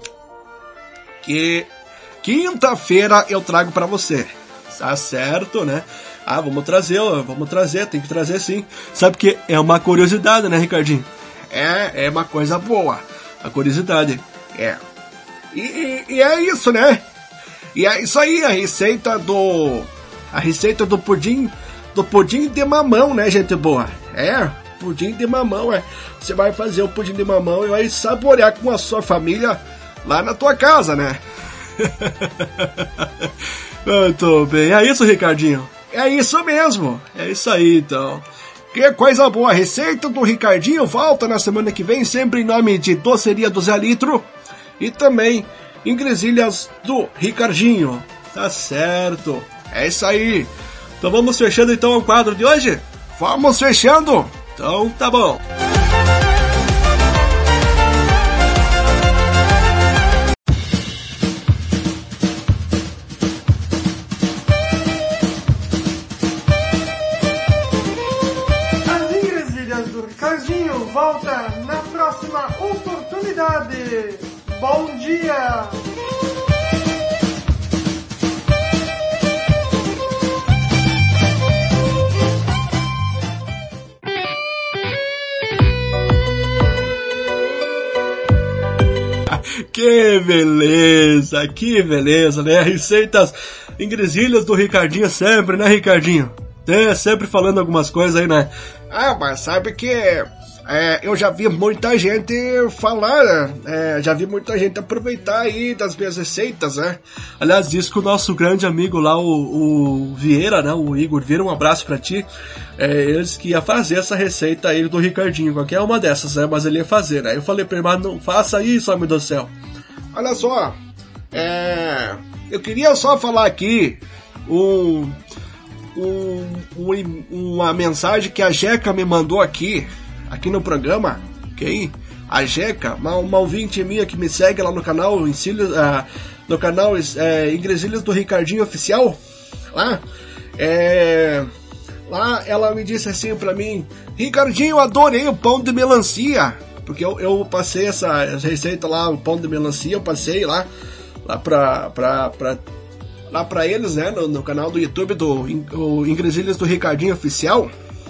Que quinta-feira eu trago pra você. Tá certo, né? Vamos trazer, tem que trazer sim. Sabe que é uma curiosidade, né, Ricardinho? É uma coisa boa, a curiosidade. E é isso, né? E é isso aí, a receita do pudim de mamão, né, gente boa? Pudim de mamão, Você vai fazer o pudim de mamão e vai saborear com a sua família lá na tua casa, né? Muito bem, é isso, Ricardinho? É isso mesmo, é isso aí, então. Que coisa boa, a receita do Ricardinho volta na semana que vem, sempre em nome de Doceria do Zé Litro e também em Gresilhas do Ricardinho. Tá certo, é isso aí. Então vamos fechando então o quadro de hoje? Vamos fechando? Então tá bom. Ricardinho volta na próxima oportunidade. Bom dia! Que beleza, né? Receitas ingresilhas do Ricardinho sempre, né, Ricardinho? Sempre falando algumas coisas aí, né? Ah, mas sabe que eu já vi muita gente falar, já vi muita gente aproveitar aí das minhas receitas, né? Aliás, diz que o nosso grande amigo lá, o Vieira, né? O Igor Vieira, um abraço pra ti. Eles que ia fazer essa receita aí do Ricardinho, qualquer uma dessas, né? Mas ele ia fazer, né? Eu falei pra ele, mas não faça isso, homem do céu. Olha só, eu queria só falar aqui uma mensagem que a Jeca me mandou aqui no programa, ok? A Jeca, uma ouvinte minha que me segue lá no canal, Ingresilhas do Ricardinho Oficial, lá ela me disse assim pra mim: Ricardinho, adorei o pão de melancia, porque eu passei essa receita lá, o pão de melancia, eu passei lá pra eles, né, no canal do YouTube do Ingresilhas do Ricardinho Oficial,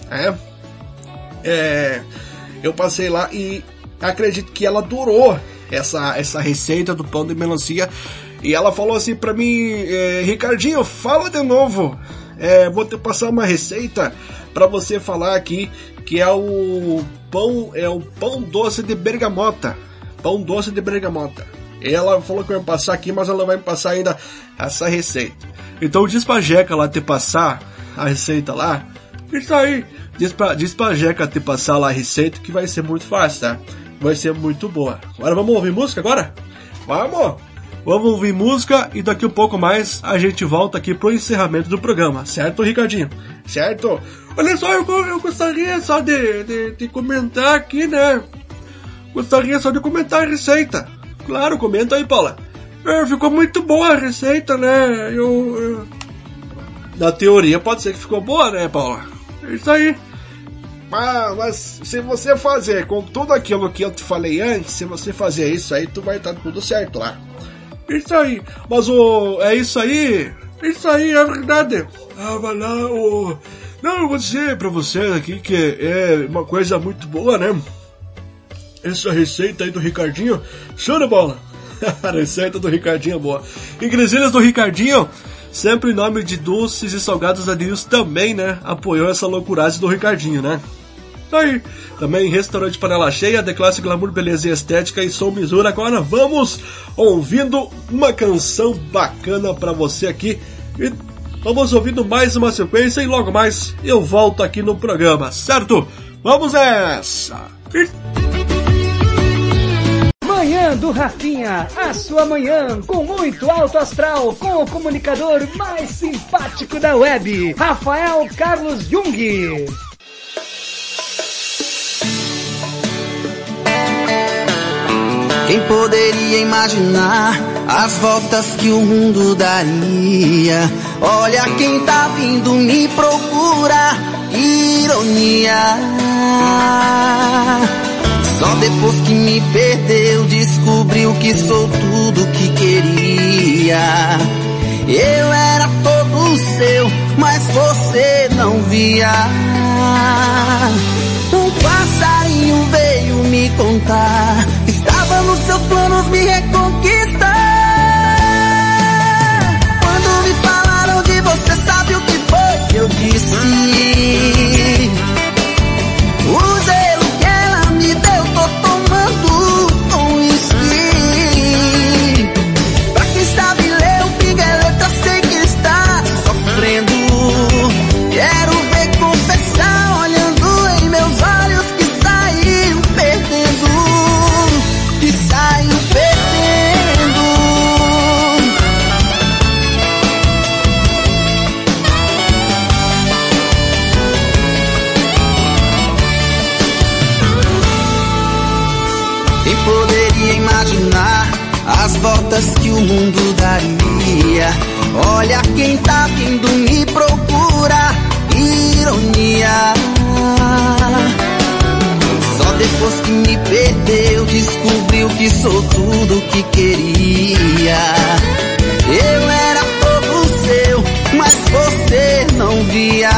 eu passei lá e acredito que ela adorou essa receita do pão de melancia, e ela falou assim pra mim: Ricardinho, fala de novo, vou te passar uma receita pra você falar aqui, que é o pão doce de bergamota, Ela falou que vai passar aqui, mas ela vai me passar ainda essa receita. Então diz pra Jeca lá te passar a receita lá. Isso aí. Diz pra Jeca te passar lá a receita, que vai ser muito fácil, tá? Vai ser muito boa. Agora vamos ouvir música agora? Vamos ouvir música e daqui a pouco mais a gente volta aqui pro encerramento do programa. Certo, Ricardinho? Certo. Olha só, eu gostaria só de comentar aqui, né? Gostaria só de comentar a receita. Claro, comenta aí, Paula. Ficou muito boa a receita, né? Na teoria pode ser que ficou boa, né, Paula? É isso aí. Mas se você fazer com tudo aquilo que eu te falei antes, se você fazer isso aí, tu vai estar tudo certo lá. Isso aí. Mas é isso aí. Isso aí, é verdade. Vai lá, Não, eu vou dizer pra vocês aqui que é uma coisa muito boa, né? Essa receita aí do Ricardinho, show de bola! A receita do Ricardinho é boa. Ingresilhas do Ricardinho, sempre em nome de doces e salgados da Nils, também, né? Apoiou essa loucuragem do Ricardinho, né? Aí, também Restaurante Panela Cheia, The Classe Glamour, Beleza e Estética e Som Misura. Agora vamos ouvindo uma canção bacana pra você aqui. E vamos ouvindo mais uma sequência e logo mais eu volto aqui no programa, certo? Vamos nessa! Manhã do Rafinha, a sua manhã com muito alto astral, com o comunicador mais simpático da web, Rafael Carlos Jung. Quem poderia imaginar as voltas que o mundo daria? Olha quem tá vindo me procurar, ironia. Só depois que me perdeu, descobriu que sou tudo que queria. Eu era todo seu, mas você não via. Um passarinho veio me contar, estava nos seus planos me reconquistar. Quando me falaram de você, sabe o que foi que eu disse? O gelo que ela me deu, tô tomando com uísque. Pra quem sabe ler o pinga é letra, sei que está sofrendo. Quero ver confessar, olhando em meus olhos, que saiu perdendo. Que saiu perdendo. Quem poderia imaginar as voltas que o mundo daria? Olha quem tá vindo me procurar, ironia. Só depois que me perdeu, descobriu que sou tudo que queria. Eu era todo seu, mas você não via.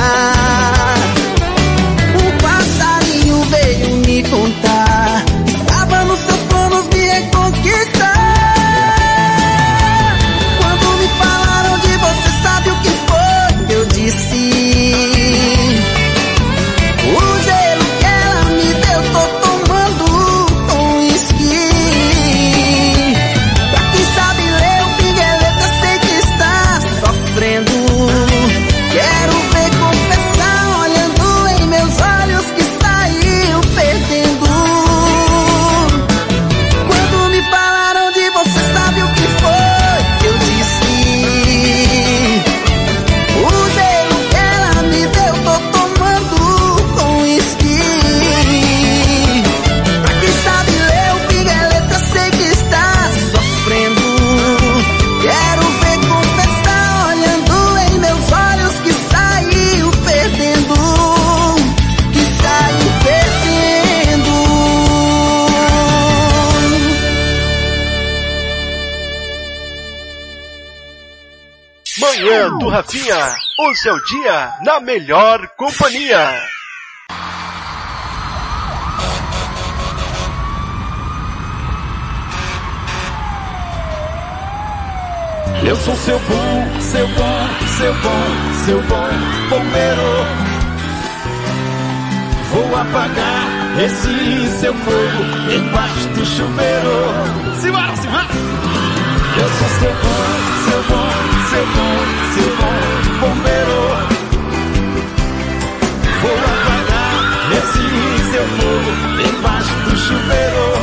Um passarinho veio me contar, estava nos seus planos me reconquistar. Manhã do Rafinha, o seu dia na melhor companhia. Eu sou seu bom, seu bom, seu bom, seu bom bombeiro. Vou apagar esse seu fogo embaixo do chuveiro. Simbora, simbora! Eu sou seu bom, seu bom, seu bom, seu bom bombeiro. Vou apagar esse seu fogo embaixo do chuveiro.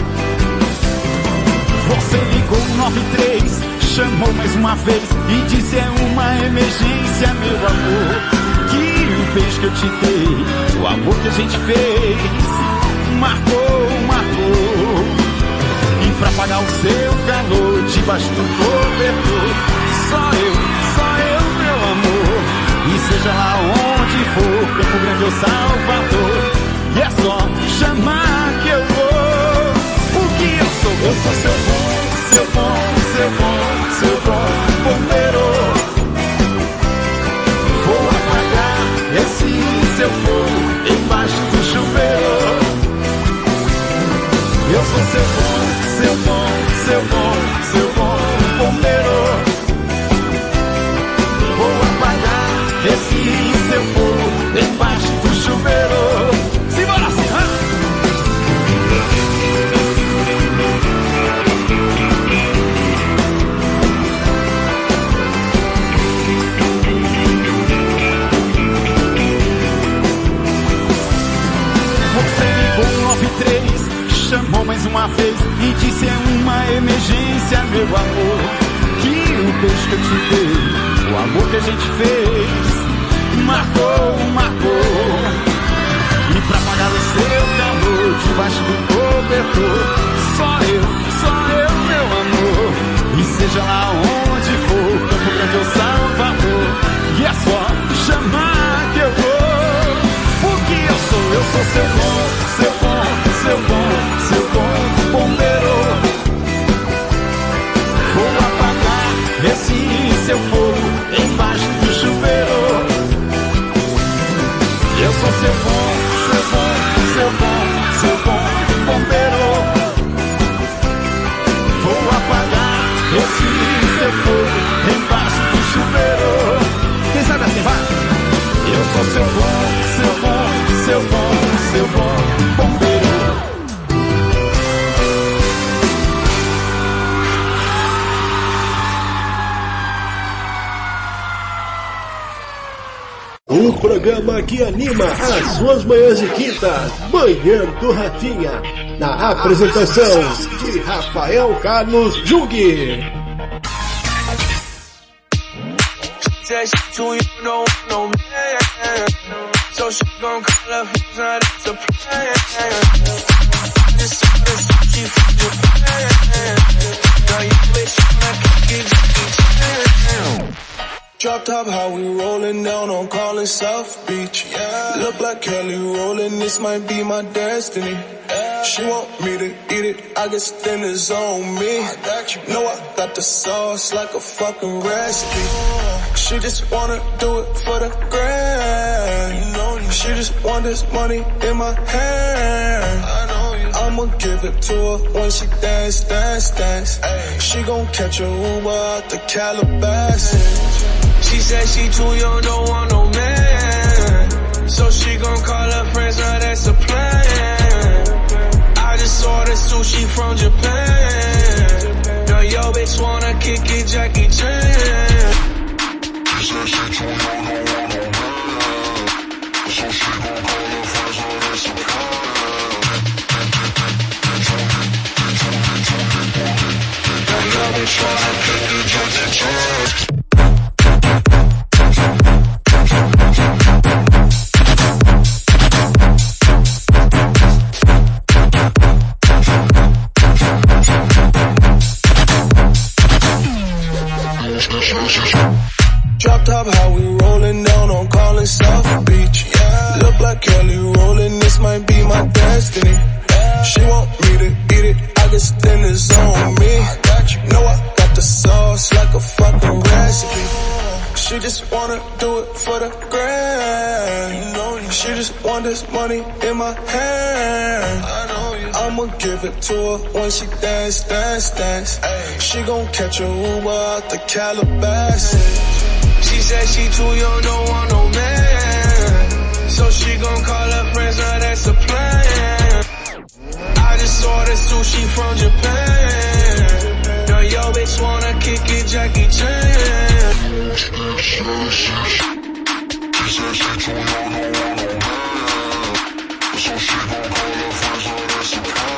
Você ligou 93, chamou mais uma vez e disse é uma emergência, meu amor. Que o beijo que eu te dei, o amor que a gente fez, marcou, marcou. E pra apagar o seu calor debaixo do cobertor, só eu, meu amor. E seja lá onde for, Campo Grande ou Salvador, e é só chamar que eu vou. O que eu sou? Eu sou seu bom, seu bom, seu bom, seu bom bombeiro. Vou apagar esse seu fogo embaixo do chuveiro. Eu sou seu bom, seu bom, seu bom, seu bom bombeiro. Vou apagar esse seu fogo embaixo do chuveiro. Simbora, simbora! Você ligou 93, chamou mais uma vez e disse é uma emergência, meu amor. Que o beijo que eu te dei, o amor que a gente fez, marcou, marcou. E pra apagar o seu calor debaixo do cobertor, só eu, meu amor. E seja lá onde for, Campo Grande ou Salvador, e é só chamar que eu vou. O que eu sou seu bom, seu bom, seu bom, seu bom bombeiro. Vou apagar esse seu fogo embaixo do chuveiro. Eu sou seu bom, seu bom, seu bom, seu bom bombeiro. Vou apagar esse seu fogo embaixo do chuveiro. Quem sabe assim vai? Eu sou seu bom, seu bom, seu bom, seu bom bombeiro. O programa que anima as suas manhãs de quinta, Manhã do Rafinha, na apresentação de Rafael Carlos Jung. Drop top, how we rollin' down on Collins South Beach. Yeah. Look like Kelly rollin', this might be my destiny. Yeah. She want me to eat it, I guess then it's on me. I got you. Know I got the sauce like a fucking recipe. She just wanna do it for the grand. You know she just want this money in my hand. I know you. I'ma give it to her when she dance, dance, dance. Ay. She gon' catch a Uber out the Calabasas. She said she too young, don't want no man. So she gon' call her friends, now that's a plan. I just ordered sushi from Japan. Now yo bitch wanna kick it, Jackie Chan. She said she too young, don't want no man. So she gon' call her friends, now that's a plan. Now yo bitch wanna kick it, Jackie Chan. Drop top, how we rollin' down on Collins South Beach. Yeah. Look like Kelly rollin', this might be my destiny. Yeah. She want me to eat it, I guess then it's on me. I got you. Know I got the sauce like a fucking recipe. She just wanna do it for the grand. You know, she just want this money in my hand. I know you. I'ma give it to her when she dance, dance, dance. Ay. She gon' catch a Uber out the Calabasas. She said she too young, don't want no man. So she gon' call her friends, now that's a plan. I just ordered sushi from Japan. Now yo bitch wanna kick it, Jackie Chan. She said she too young, don't want no man. So she gon' call her friends, now that's a plan.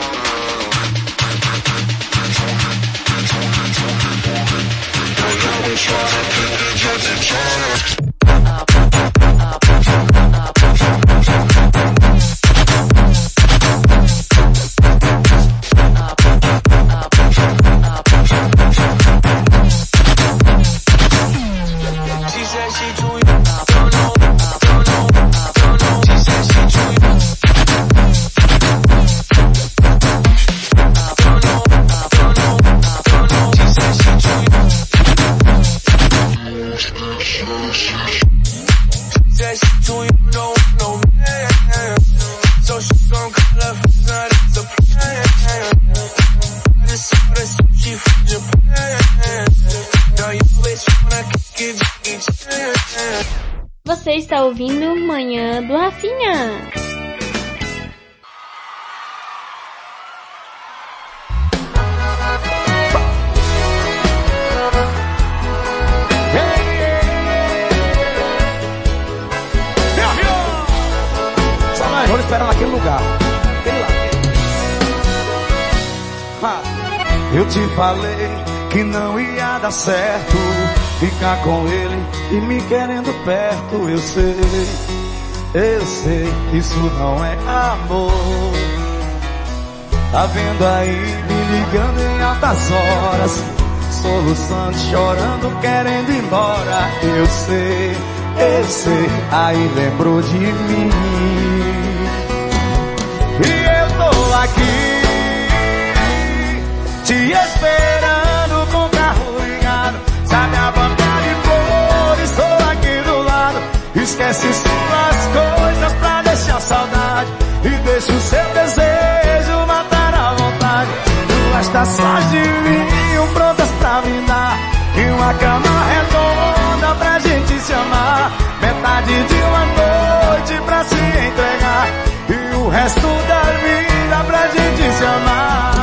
Now yo bitch wanna kick it, Jackie Chan. Você está ouvindo Manhã do Rafinha. Vamos esperar naquele lugar. Eu te falei que não ia dar certo ficar com ele e me querendo perto. Eu sei, isso não é amor. Tá vendo aí, me ligando em altas horas, soluçando, chorando, querendo ir embora. Eu sei, aí lembrou de mim. E eu tô aqui te esperando com o carro ligado. Sabe a banca de flores, estou aqui do lado. Esquece suas coisas pra deixar saudade e deixa o seu desejo matar a vontade. Duas taças de vinho prontas pra brindar e uma cama redonda pra gente se amar. Metade de uma noite pra se entregar e o resto da vida pra gente se amar.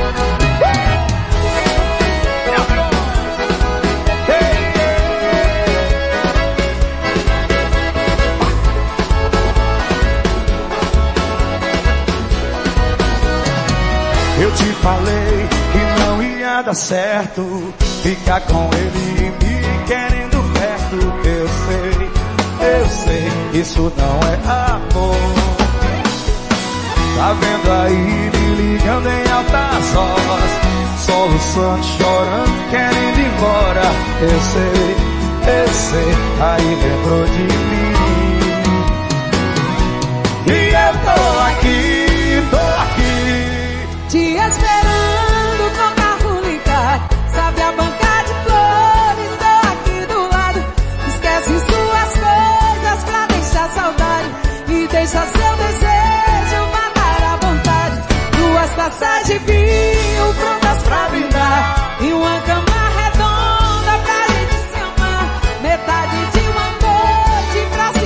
Eu te falei que não ia dar certo ficar com ele e me querendo perto. Eu sei, isso não é amor. Tá vendo aí, me ligando em altas horas, soluçando, chorando, querendo ir embora. Eu sei, aí lembrou de mim. E eu tô aqui te esperando com o carro ligado. Sabe a banca de flores, estou aqui do lado. Esquece suas coisas pra deixar saudade e deixa seu desejo matar a vontade. Duas taças de vinho prontas pra brindar e uma cama redonda pra gente se amar. Metade de uma noite pra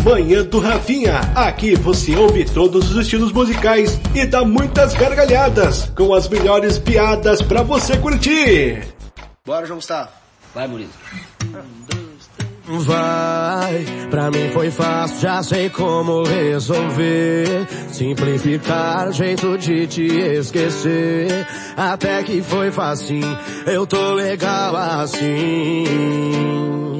Manhã do Rafinha. Aqui você ouve todos os estilos musicais e dá muitas gargalhadas com as melhores piadas pra você curtir. Bora, João Gustavo. Vai, Murilo. Vai, pra mim foi fácil, já sei como resolver. Simplificar o jeito de te esquecer. Até que foi facinho, eu tô legal assim.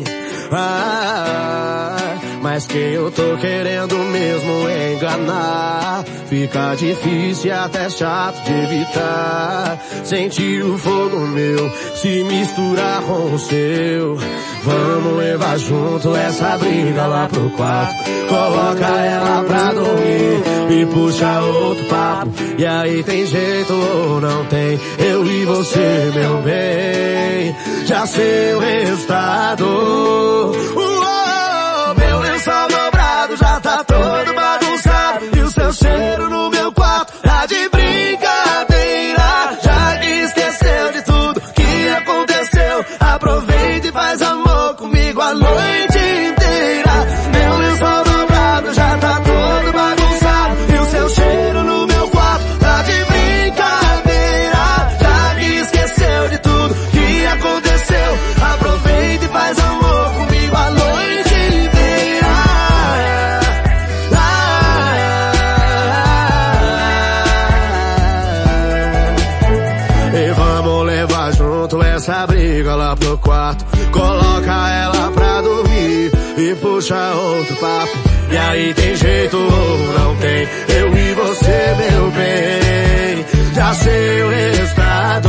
Mas quem eu tô querendo mesmo enganar, fica difícil e até chato de evitar. Sentir o fogo meu se misturar com o seu. Vamos levar junto essa briga lá pro quarto. Coloca ela pra dormir e puxa outro papo. E aí tem jeito ou não tem? Eu e você, meu bem, já sei o resultado. Meu lençol dobrado já tá todo bagunçado. E o seu cheiro no meu quarto tá de brincadeira. Já que esqueceu de tudo que aconteceu, aproveita e faz amor comigo a noite inteira. Meu lençol dobrado já tá todo bagunçado. E o seu cheiro no meu quarto tá de brincadeira. Já que esqueceu de tudo que aconteceu, aproveita e faz amor comigo a noite inteira. E vamos levar junto essa briga lá pro quarto. Coloca ela pra dormir e puxa outro papo. E aí tem jeito ou não tem? Eu e você, meu bem, já sei o resultado.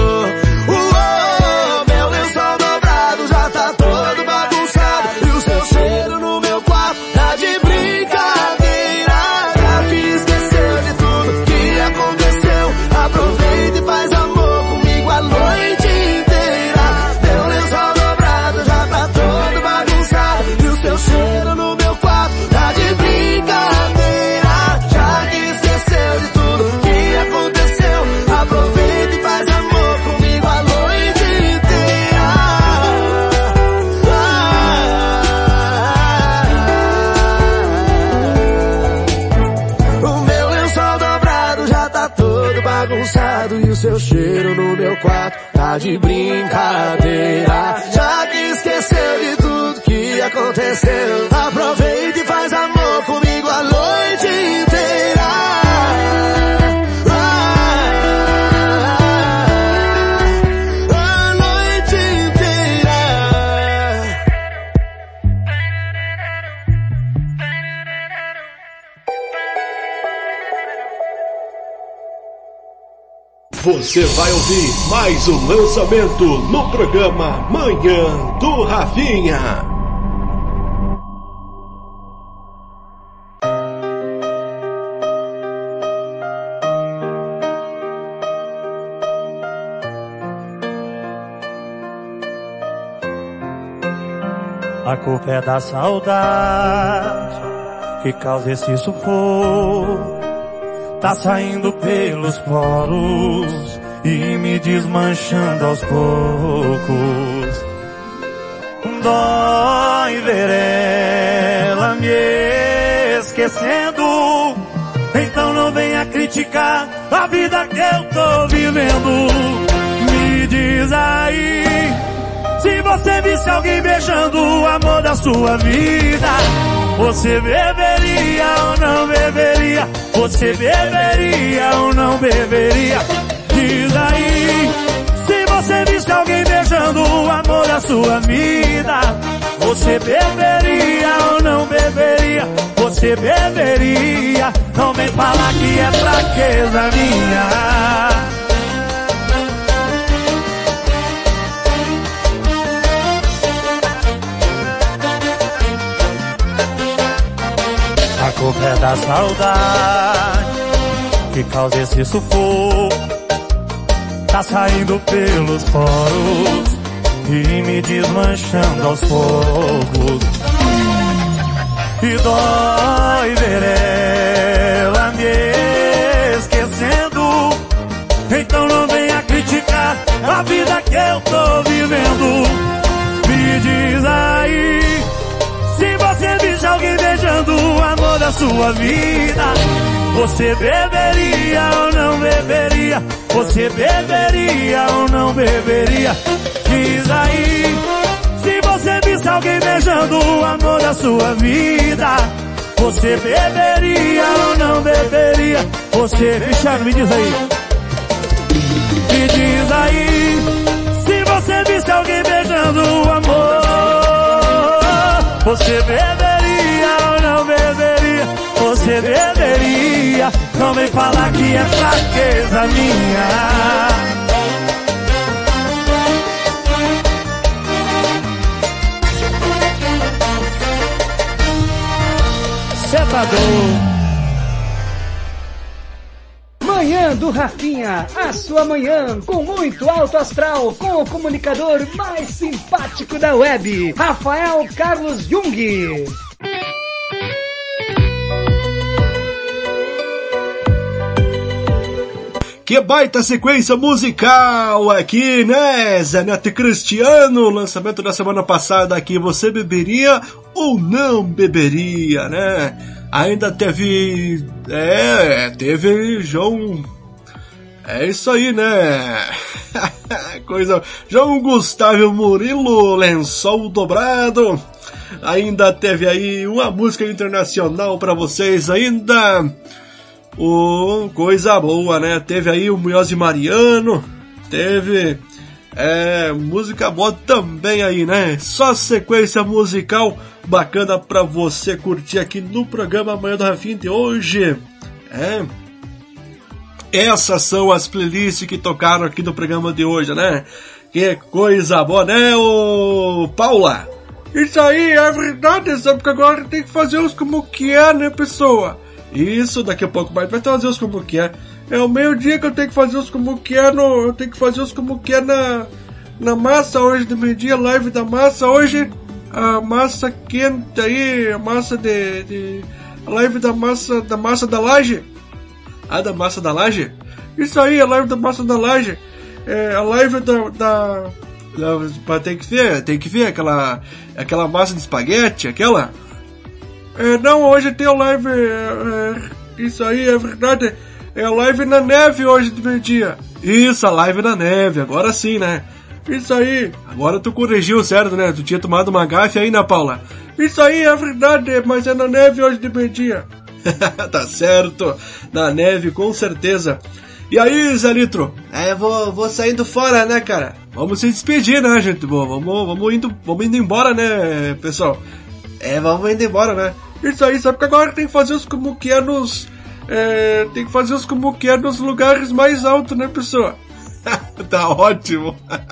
Meu lençol dobrado já tá todo bagunçado. E o seu cheiro no meu quarto tá de brincadeira. Já que esqueceu de tudo que aconteceu, aproveita e faz amor comigo a noite inteira. Meu lençol dobrado já tá todo bagunçado. E o seu cheiro no meu quarto tá de brincadeira. Já que esqueceu de tudo que aconteceu, aproveita e faz amor comigo a noite inteira. O meu lençol dobrado já tá todo bagunçado. E o seu cheiro no meu quarto tá de brincadeira. Já que esqueceu de tudo que aconteceu, aproveita e faz amor comigo a noite inteira. A noite inteira. Você vai ouvir mais um lançamento no programa Manhã do Rafinha. A culpa é da saudade que causa esse sufoco. Tá saindo pelos poros e me desmanchando aos poucos. Dói ver ela me esquecendo. Então não venha criticar a vida que eu tô vivendo. Me diz aí, se você visse alguém beijando o amor da sua vida, você beberia ou não beberia? Você beberia ou não beberia? Diz aí, se você visse alguém beijando o amor da sua vida, você beberia ou não beberia? Você beberia? Não vem falar que é fraqueza minha. A culpa é da saudade que causa esse sufoco. Tá saindo pelos poros e me desmanchando aos poucos. E dói ver ela me esquecendo. Então não venha criticar a vida que eu tô vivendo. Me diz aí, se você visse alguém beijando da sua vida. Você beberia ou não beberia? Você beberia ou não beberia? Diz aí, se você visse alguém beijando o amor da sua vida, você beberia ou não beberia? Você, Cristiano, me diz aí. Me diz aí, se você visse alguém beijando o amor, você beberia ou não beberia? Você beberia, não vem falar que é fraqueza minha. Cê tá doido. Manhã do Rafinha, a sua manhã com muito alto astral, com o comunicador mais simpático da web, Rafael Carlos Jung. Que baita sequência musical aqui, né? Zé Neto e Cristiano, lançamento da semana passada aqui, você beberia ou não beberia, né? Ainda teve... teve João... É isso aí, né? Coisa... João Gustavo Murilo, Lençol Dobrado. Ainda teve aí uma música internacional pra vocês, ainda... coisa boa, né? Teve aí o Munhoz e Mariano, teve música boa também aí, né? Só sequência musical bacana pra você curtir aqui no programa Manhã do Rafinha de hoje. Essas são as playlists que tocaram aqui no programa de hoje, né? Que coisa boa, né, ô Paula? Isso aí é verdade, sabe que agora tem que fazer os como que é, né, pessoa? Isso, daqui a pouco mais vai fazer os como que é. É o meio-dia que eu tenho que fazer os como que é eu tenho que fazer os como que é na massa hoje de meio-dia, live da massa hoje. A massa quente aí, a massa a live da massa da laje. Ah, da massa da laje? Isso aí, a live da massa da laje. A live tem que ver aquela massa de espaguete, aquela. Não, hoje tem a live, isso aí é verdade, é a live na neve hoje de meio-dia. Isso, a live na neve, agora sim, né? Isso aí, agora tu corrigiu, certo, né? Tu tinha tomado uma gafe aí, né, Paula? Isso aí é verdade, mas é na neve hoje de meio-dia. Tá certo, na neve, com certeza. E aí, Zé Litro? Vou saindo fora, né, cara? Vamos se despedir, né, gente? Vamos indo embora, né, pessoal? Vamos indo embora, né? Isso aí, sabe que agora tem que fazer os como que é nos... tem que fazer os como que é nos lugares mais altos, né, pessoal? Tá ótimo.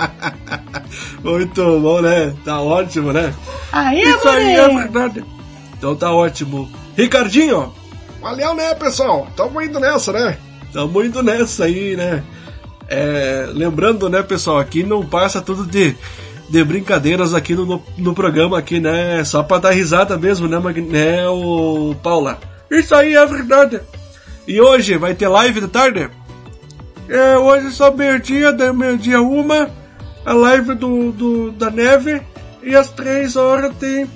Muito bom, né? Tá ótimo, né? Isso aí é verdade. Então tá ótimo. Ricardinho, valeu, né, pessoal? Tamo indo nessa, né? Tamo indo nessa aí, né? Lembrando, né, pessoal, aqui não passa tudo de brincadeiras aqui no programa aqui, né? Só pra dar risada mesmo, né, o Paula? Isso aí é verdade. E hoje vai ter live de tarde? Hoje só meio-dia, daí meio-dia uma, a live da neve, e às 3 horas tem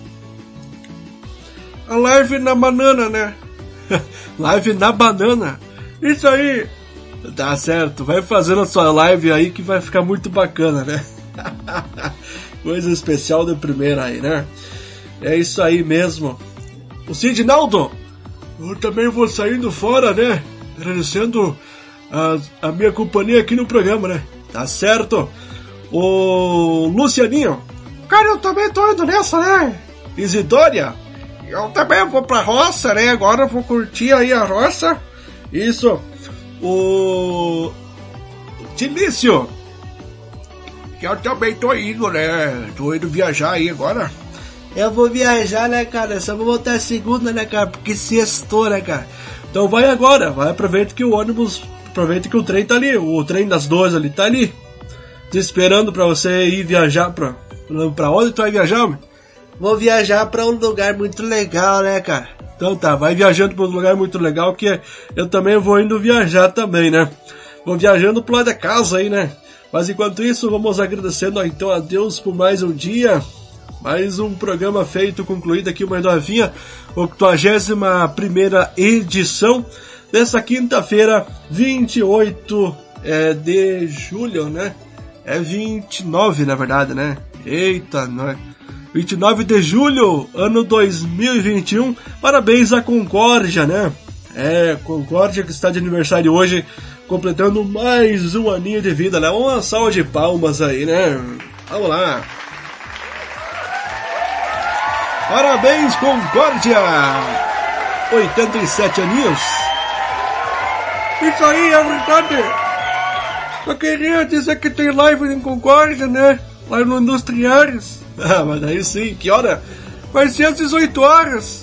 a live na banana, né? Live na banana. Isso aí. Tá certo, vai fazendo a sua live aí que vai ficar muito bacana, né? Coisa especial de primeira aí, né? É isso aí mesmo. O Sidnaldo, eu também vou saindo fora, né? Agradecendo a minha companhia aqui no programa, né? Tá certo. O Lucianinho, cara, eu também tô indo nessa, né? Isidória, eu também vou pra roça, né? Agora eu vou curtir aí a roça. Isso. O Tilício, que eu também tô indo, né? Tô indo viajar aí agora. Eu vou viajar, né, cara? Só vou voltar segunda, né, cara? Porque sextou, né, cara? Então vai agora, vai, aproveita que o ônibus, aproveita que o trem tá ali, o trem das 2 ali tá ali, te esperando pra você ir viajar pra onde tu vai viajar, meu? Vou viajar pra um lugar muito legal, né, cara? Então tá, vai viajando pra um lugar muito legal, que eu também vou indo viajar também, né? Vou viajando pro lado da casa aí, né? Mas enquanto isso, vamos agradecendo então a Deus por mais um dia, Mais um programa feito, concluído aqui, o Manhã do Rafinha, 81ª edição, dessa quinta-feira, 28 de julho, né? É 29, na verdade, né? Eita, não é? 29 de julho, ano 2021. Parabéns à Concórdia, né? Concórdia que está de aniversário hoje, completando mais um aninho de vida, né? Uma salva de palmas aí, né? Vamos lá. Parabéns, Concórdia! 87 aninhos. Isso aí, é verdade. Eu queria dizer que tem live em Concórdia, né? Lá no Industriares. Ah, mas aí sim, que hora? Vai ser às 18 horas.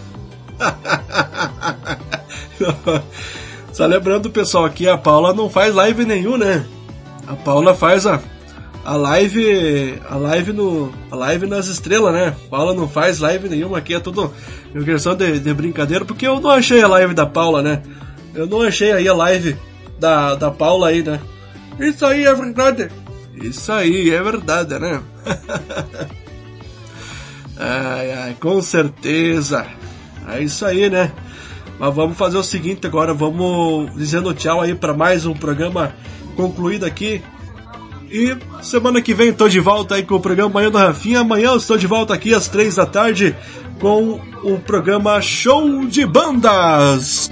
Só lembrando, pessoal, que a Paula não faz live nenhum, né? A Paula faz a live nas estrelas, né? A Paula não faz live nenhuma, aqui é tudo em questão de brincadeira, porque eu não achei a live da Paula, né? Eu não achei aí a live da Paula aí, né? Isso aí é verdade. Isso aí é verdade, né? Ai, com certeza. É isso aí, né? Mas vamos fazer o seguinte agora, vamos dizendo tchau aí para mais um programa concluído aqui. E semana que vem estou de volta aí com o programa Manhã do Rafinha. Amanhã eu estou de volta aqui às 3 da tarde com o programa Show de Bandas.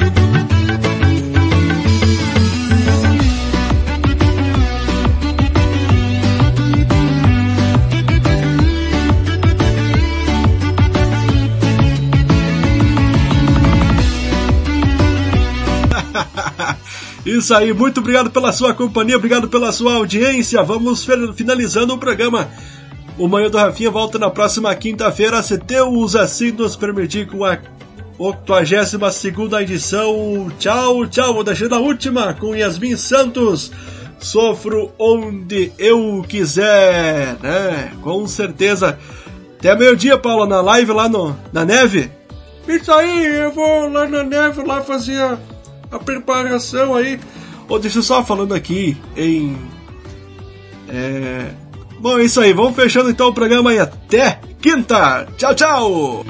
Isso aí, muito obrigado pela sua companhia, obrigado pela sua audiência. Vamos finalizando o programa. O Manhã do Rafinha volta na próxima quinta-feira, se Deus assim nos permitir, com a 82ª edição. Tchau, tchau. Vou deixando a última com Yasmin Santos. Sofro onde eu quiser, né? Com certeza. Até meio-dia, Paula, na live lá na neve. Isso aí, eu vou lá na neve, lá fazer a preparação aí. Deixa eu só falando aqui em... Bom, é isso aí. Vamos fechando então o programa e até quinta. Tchau, tchau.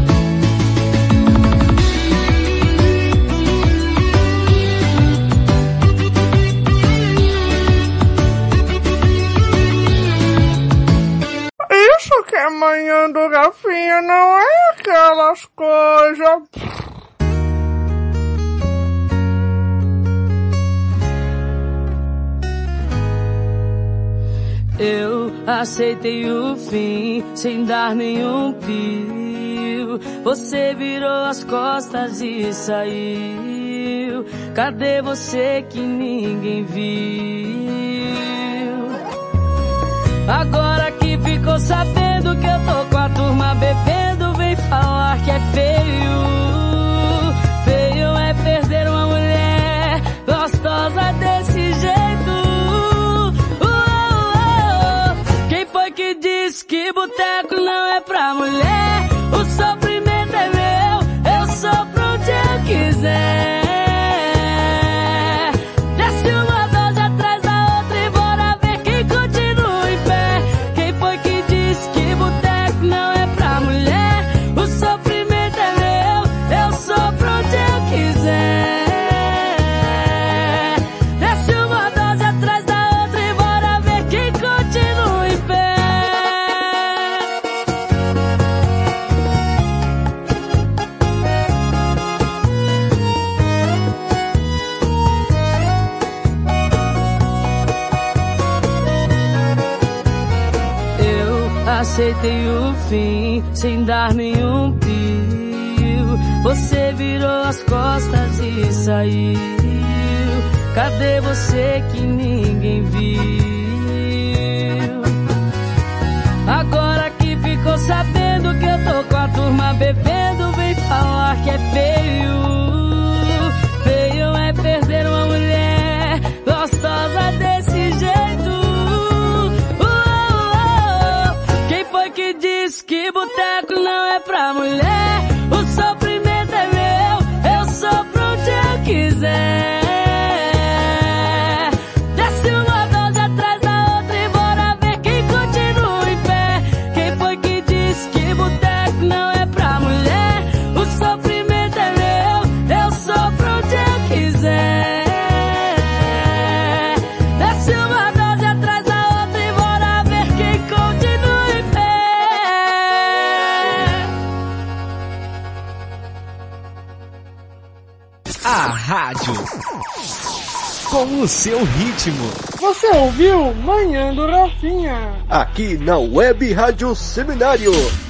Isso que é Manhã do Rafinha, não é aquelas coisas... Eu aceitei o fim sem dar nenhum pio. Você virou as costas e saiu. Cadê você que ninguém viu? Agora que ficou sabendo que eu tô com a turma bebendo, vem falar que é feio. Feio é perder uma mulher gostosa desse jeito. Que diz que boteco não é pra mulher. O sofrimento é meu, eu sofro onde eu quiser. Desce uma dose atrás da outra e bora ver quem continua em pé. Quem foi que disse que boteco não é pra mulher? O sofrimento é meu, eu sofro onde eu quiser. Desce uma dose atrás da outra e bora ver quem continua em pé. Aceitei o fim sem dar nenhum pio. Você virou as costas e saiu. Cadê você que ninguém viu? Agora que ficou sabendo que eu tô com a turma bebendo, vem falar que é feio. Feio é perder uma mulher gostosa desse jeito. Que diz que boteco não é pra mulher. O sofrimento é meu, eu sofro onde eu quiser. Desce uma dose atrás A rádio com o seu ritmo. Você ouviu Manhã do Rafinha? Aqui na Web Rádio Seminário.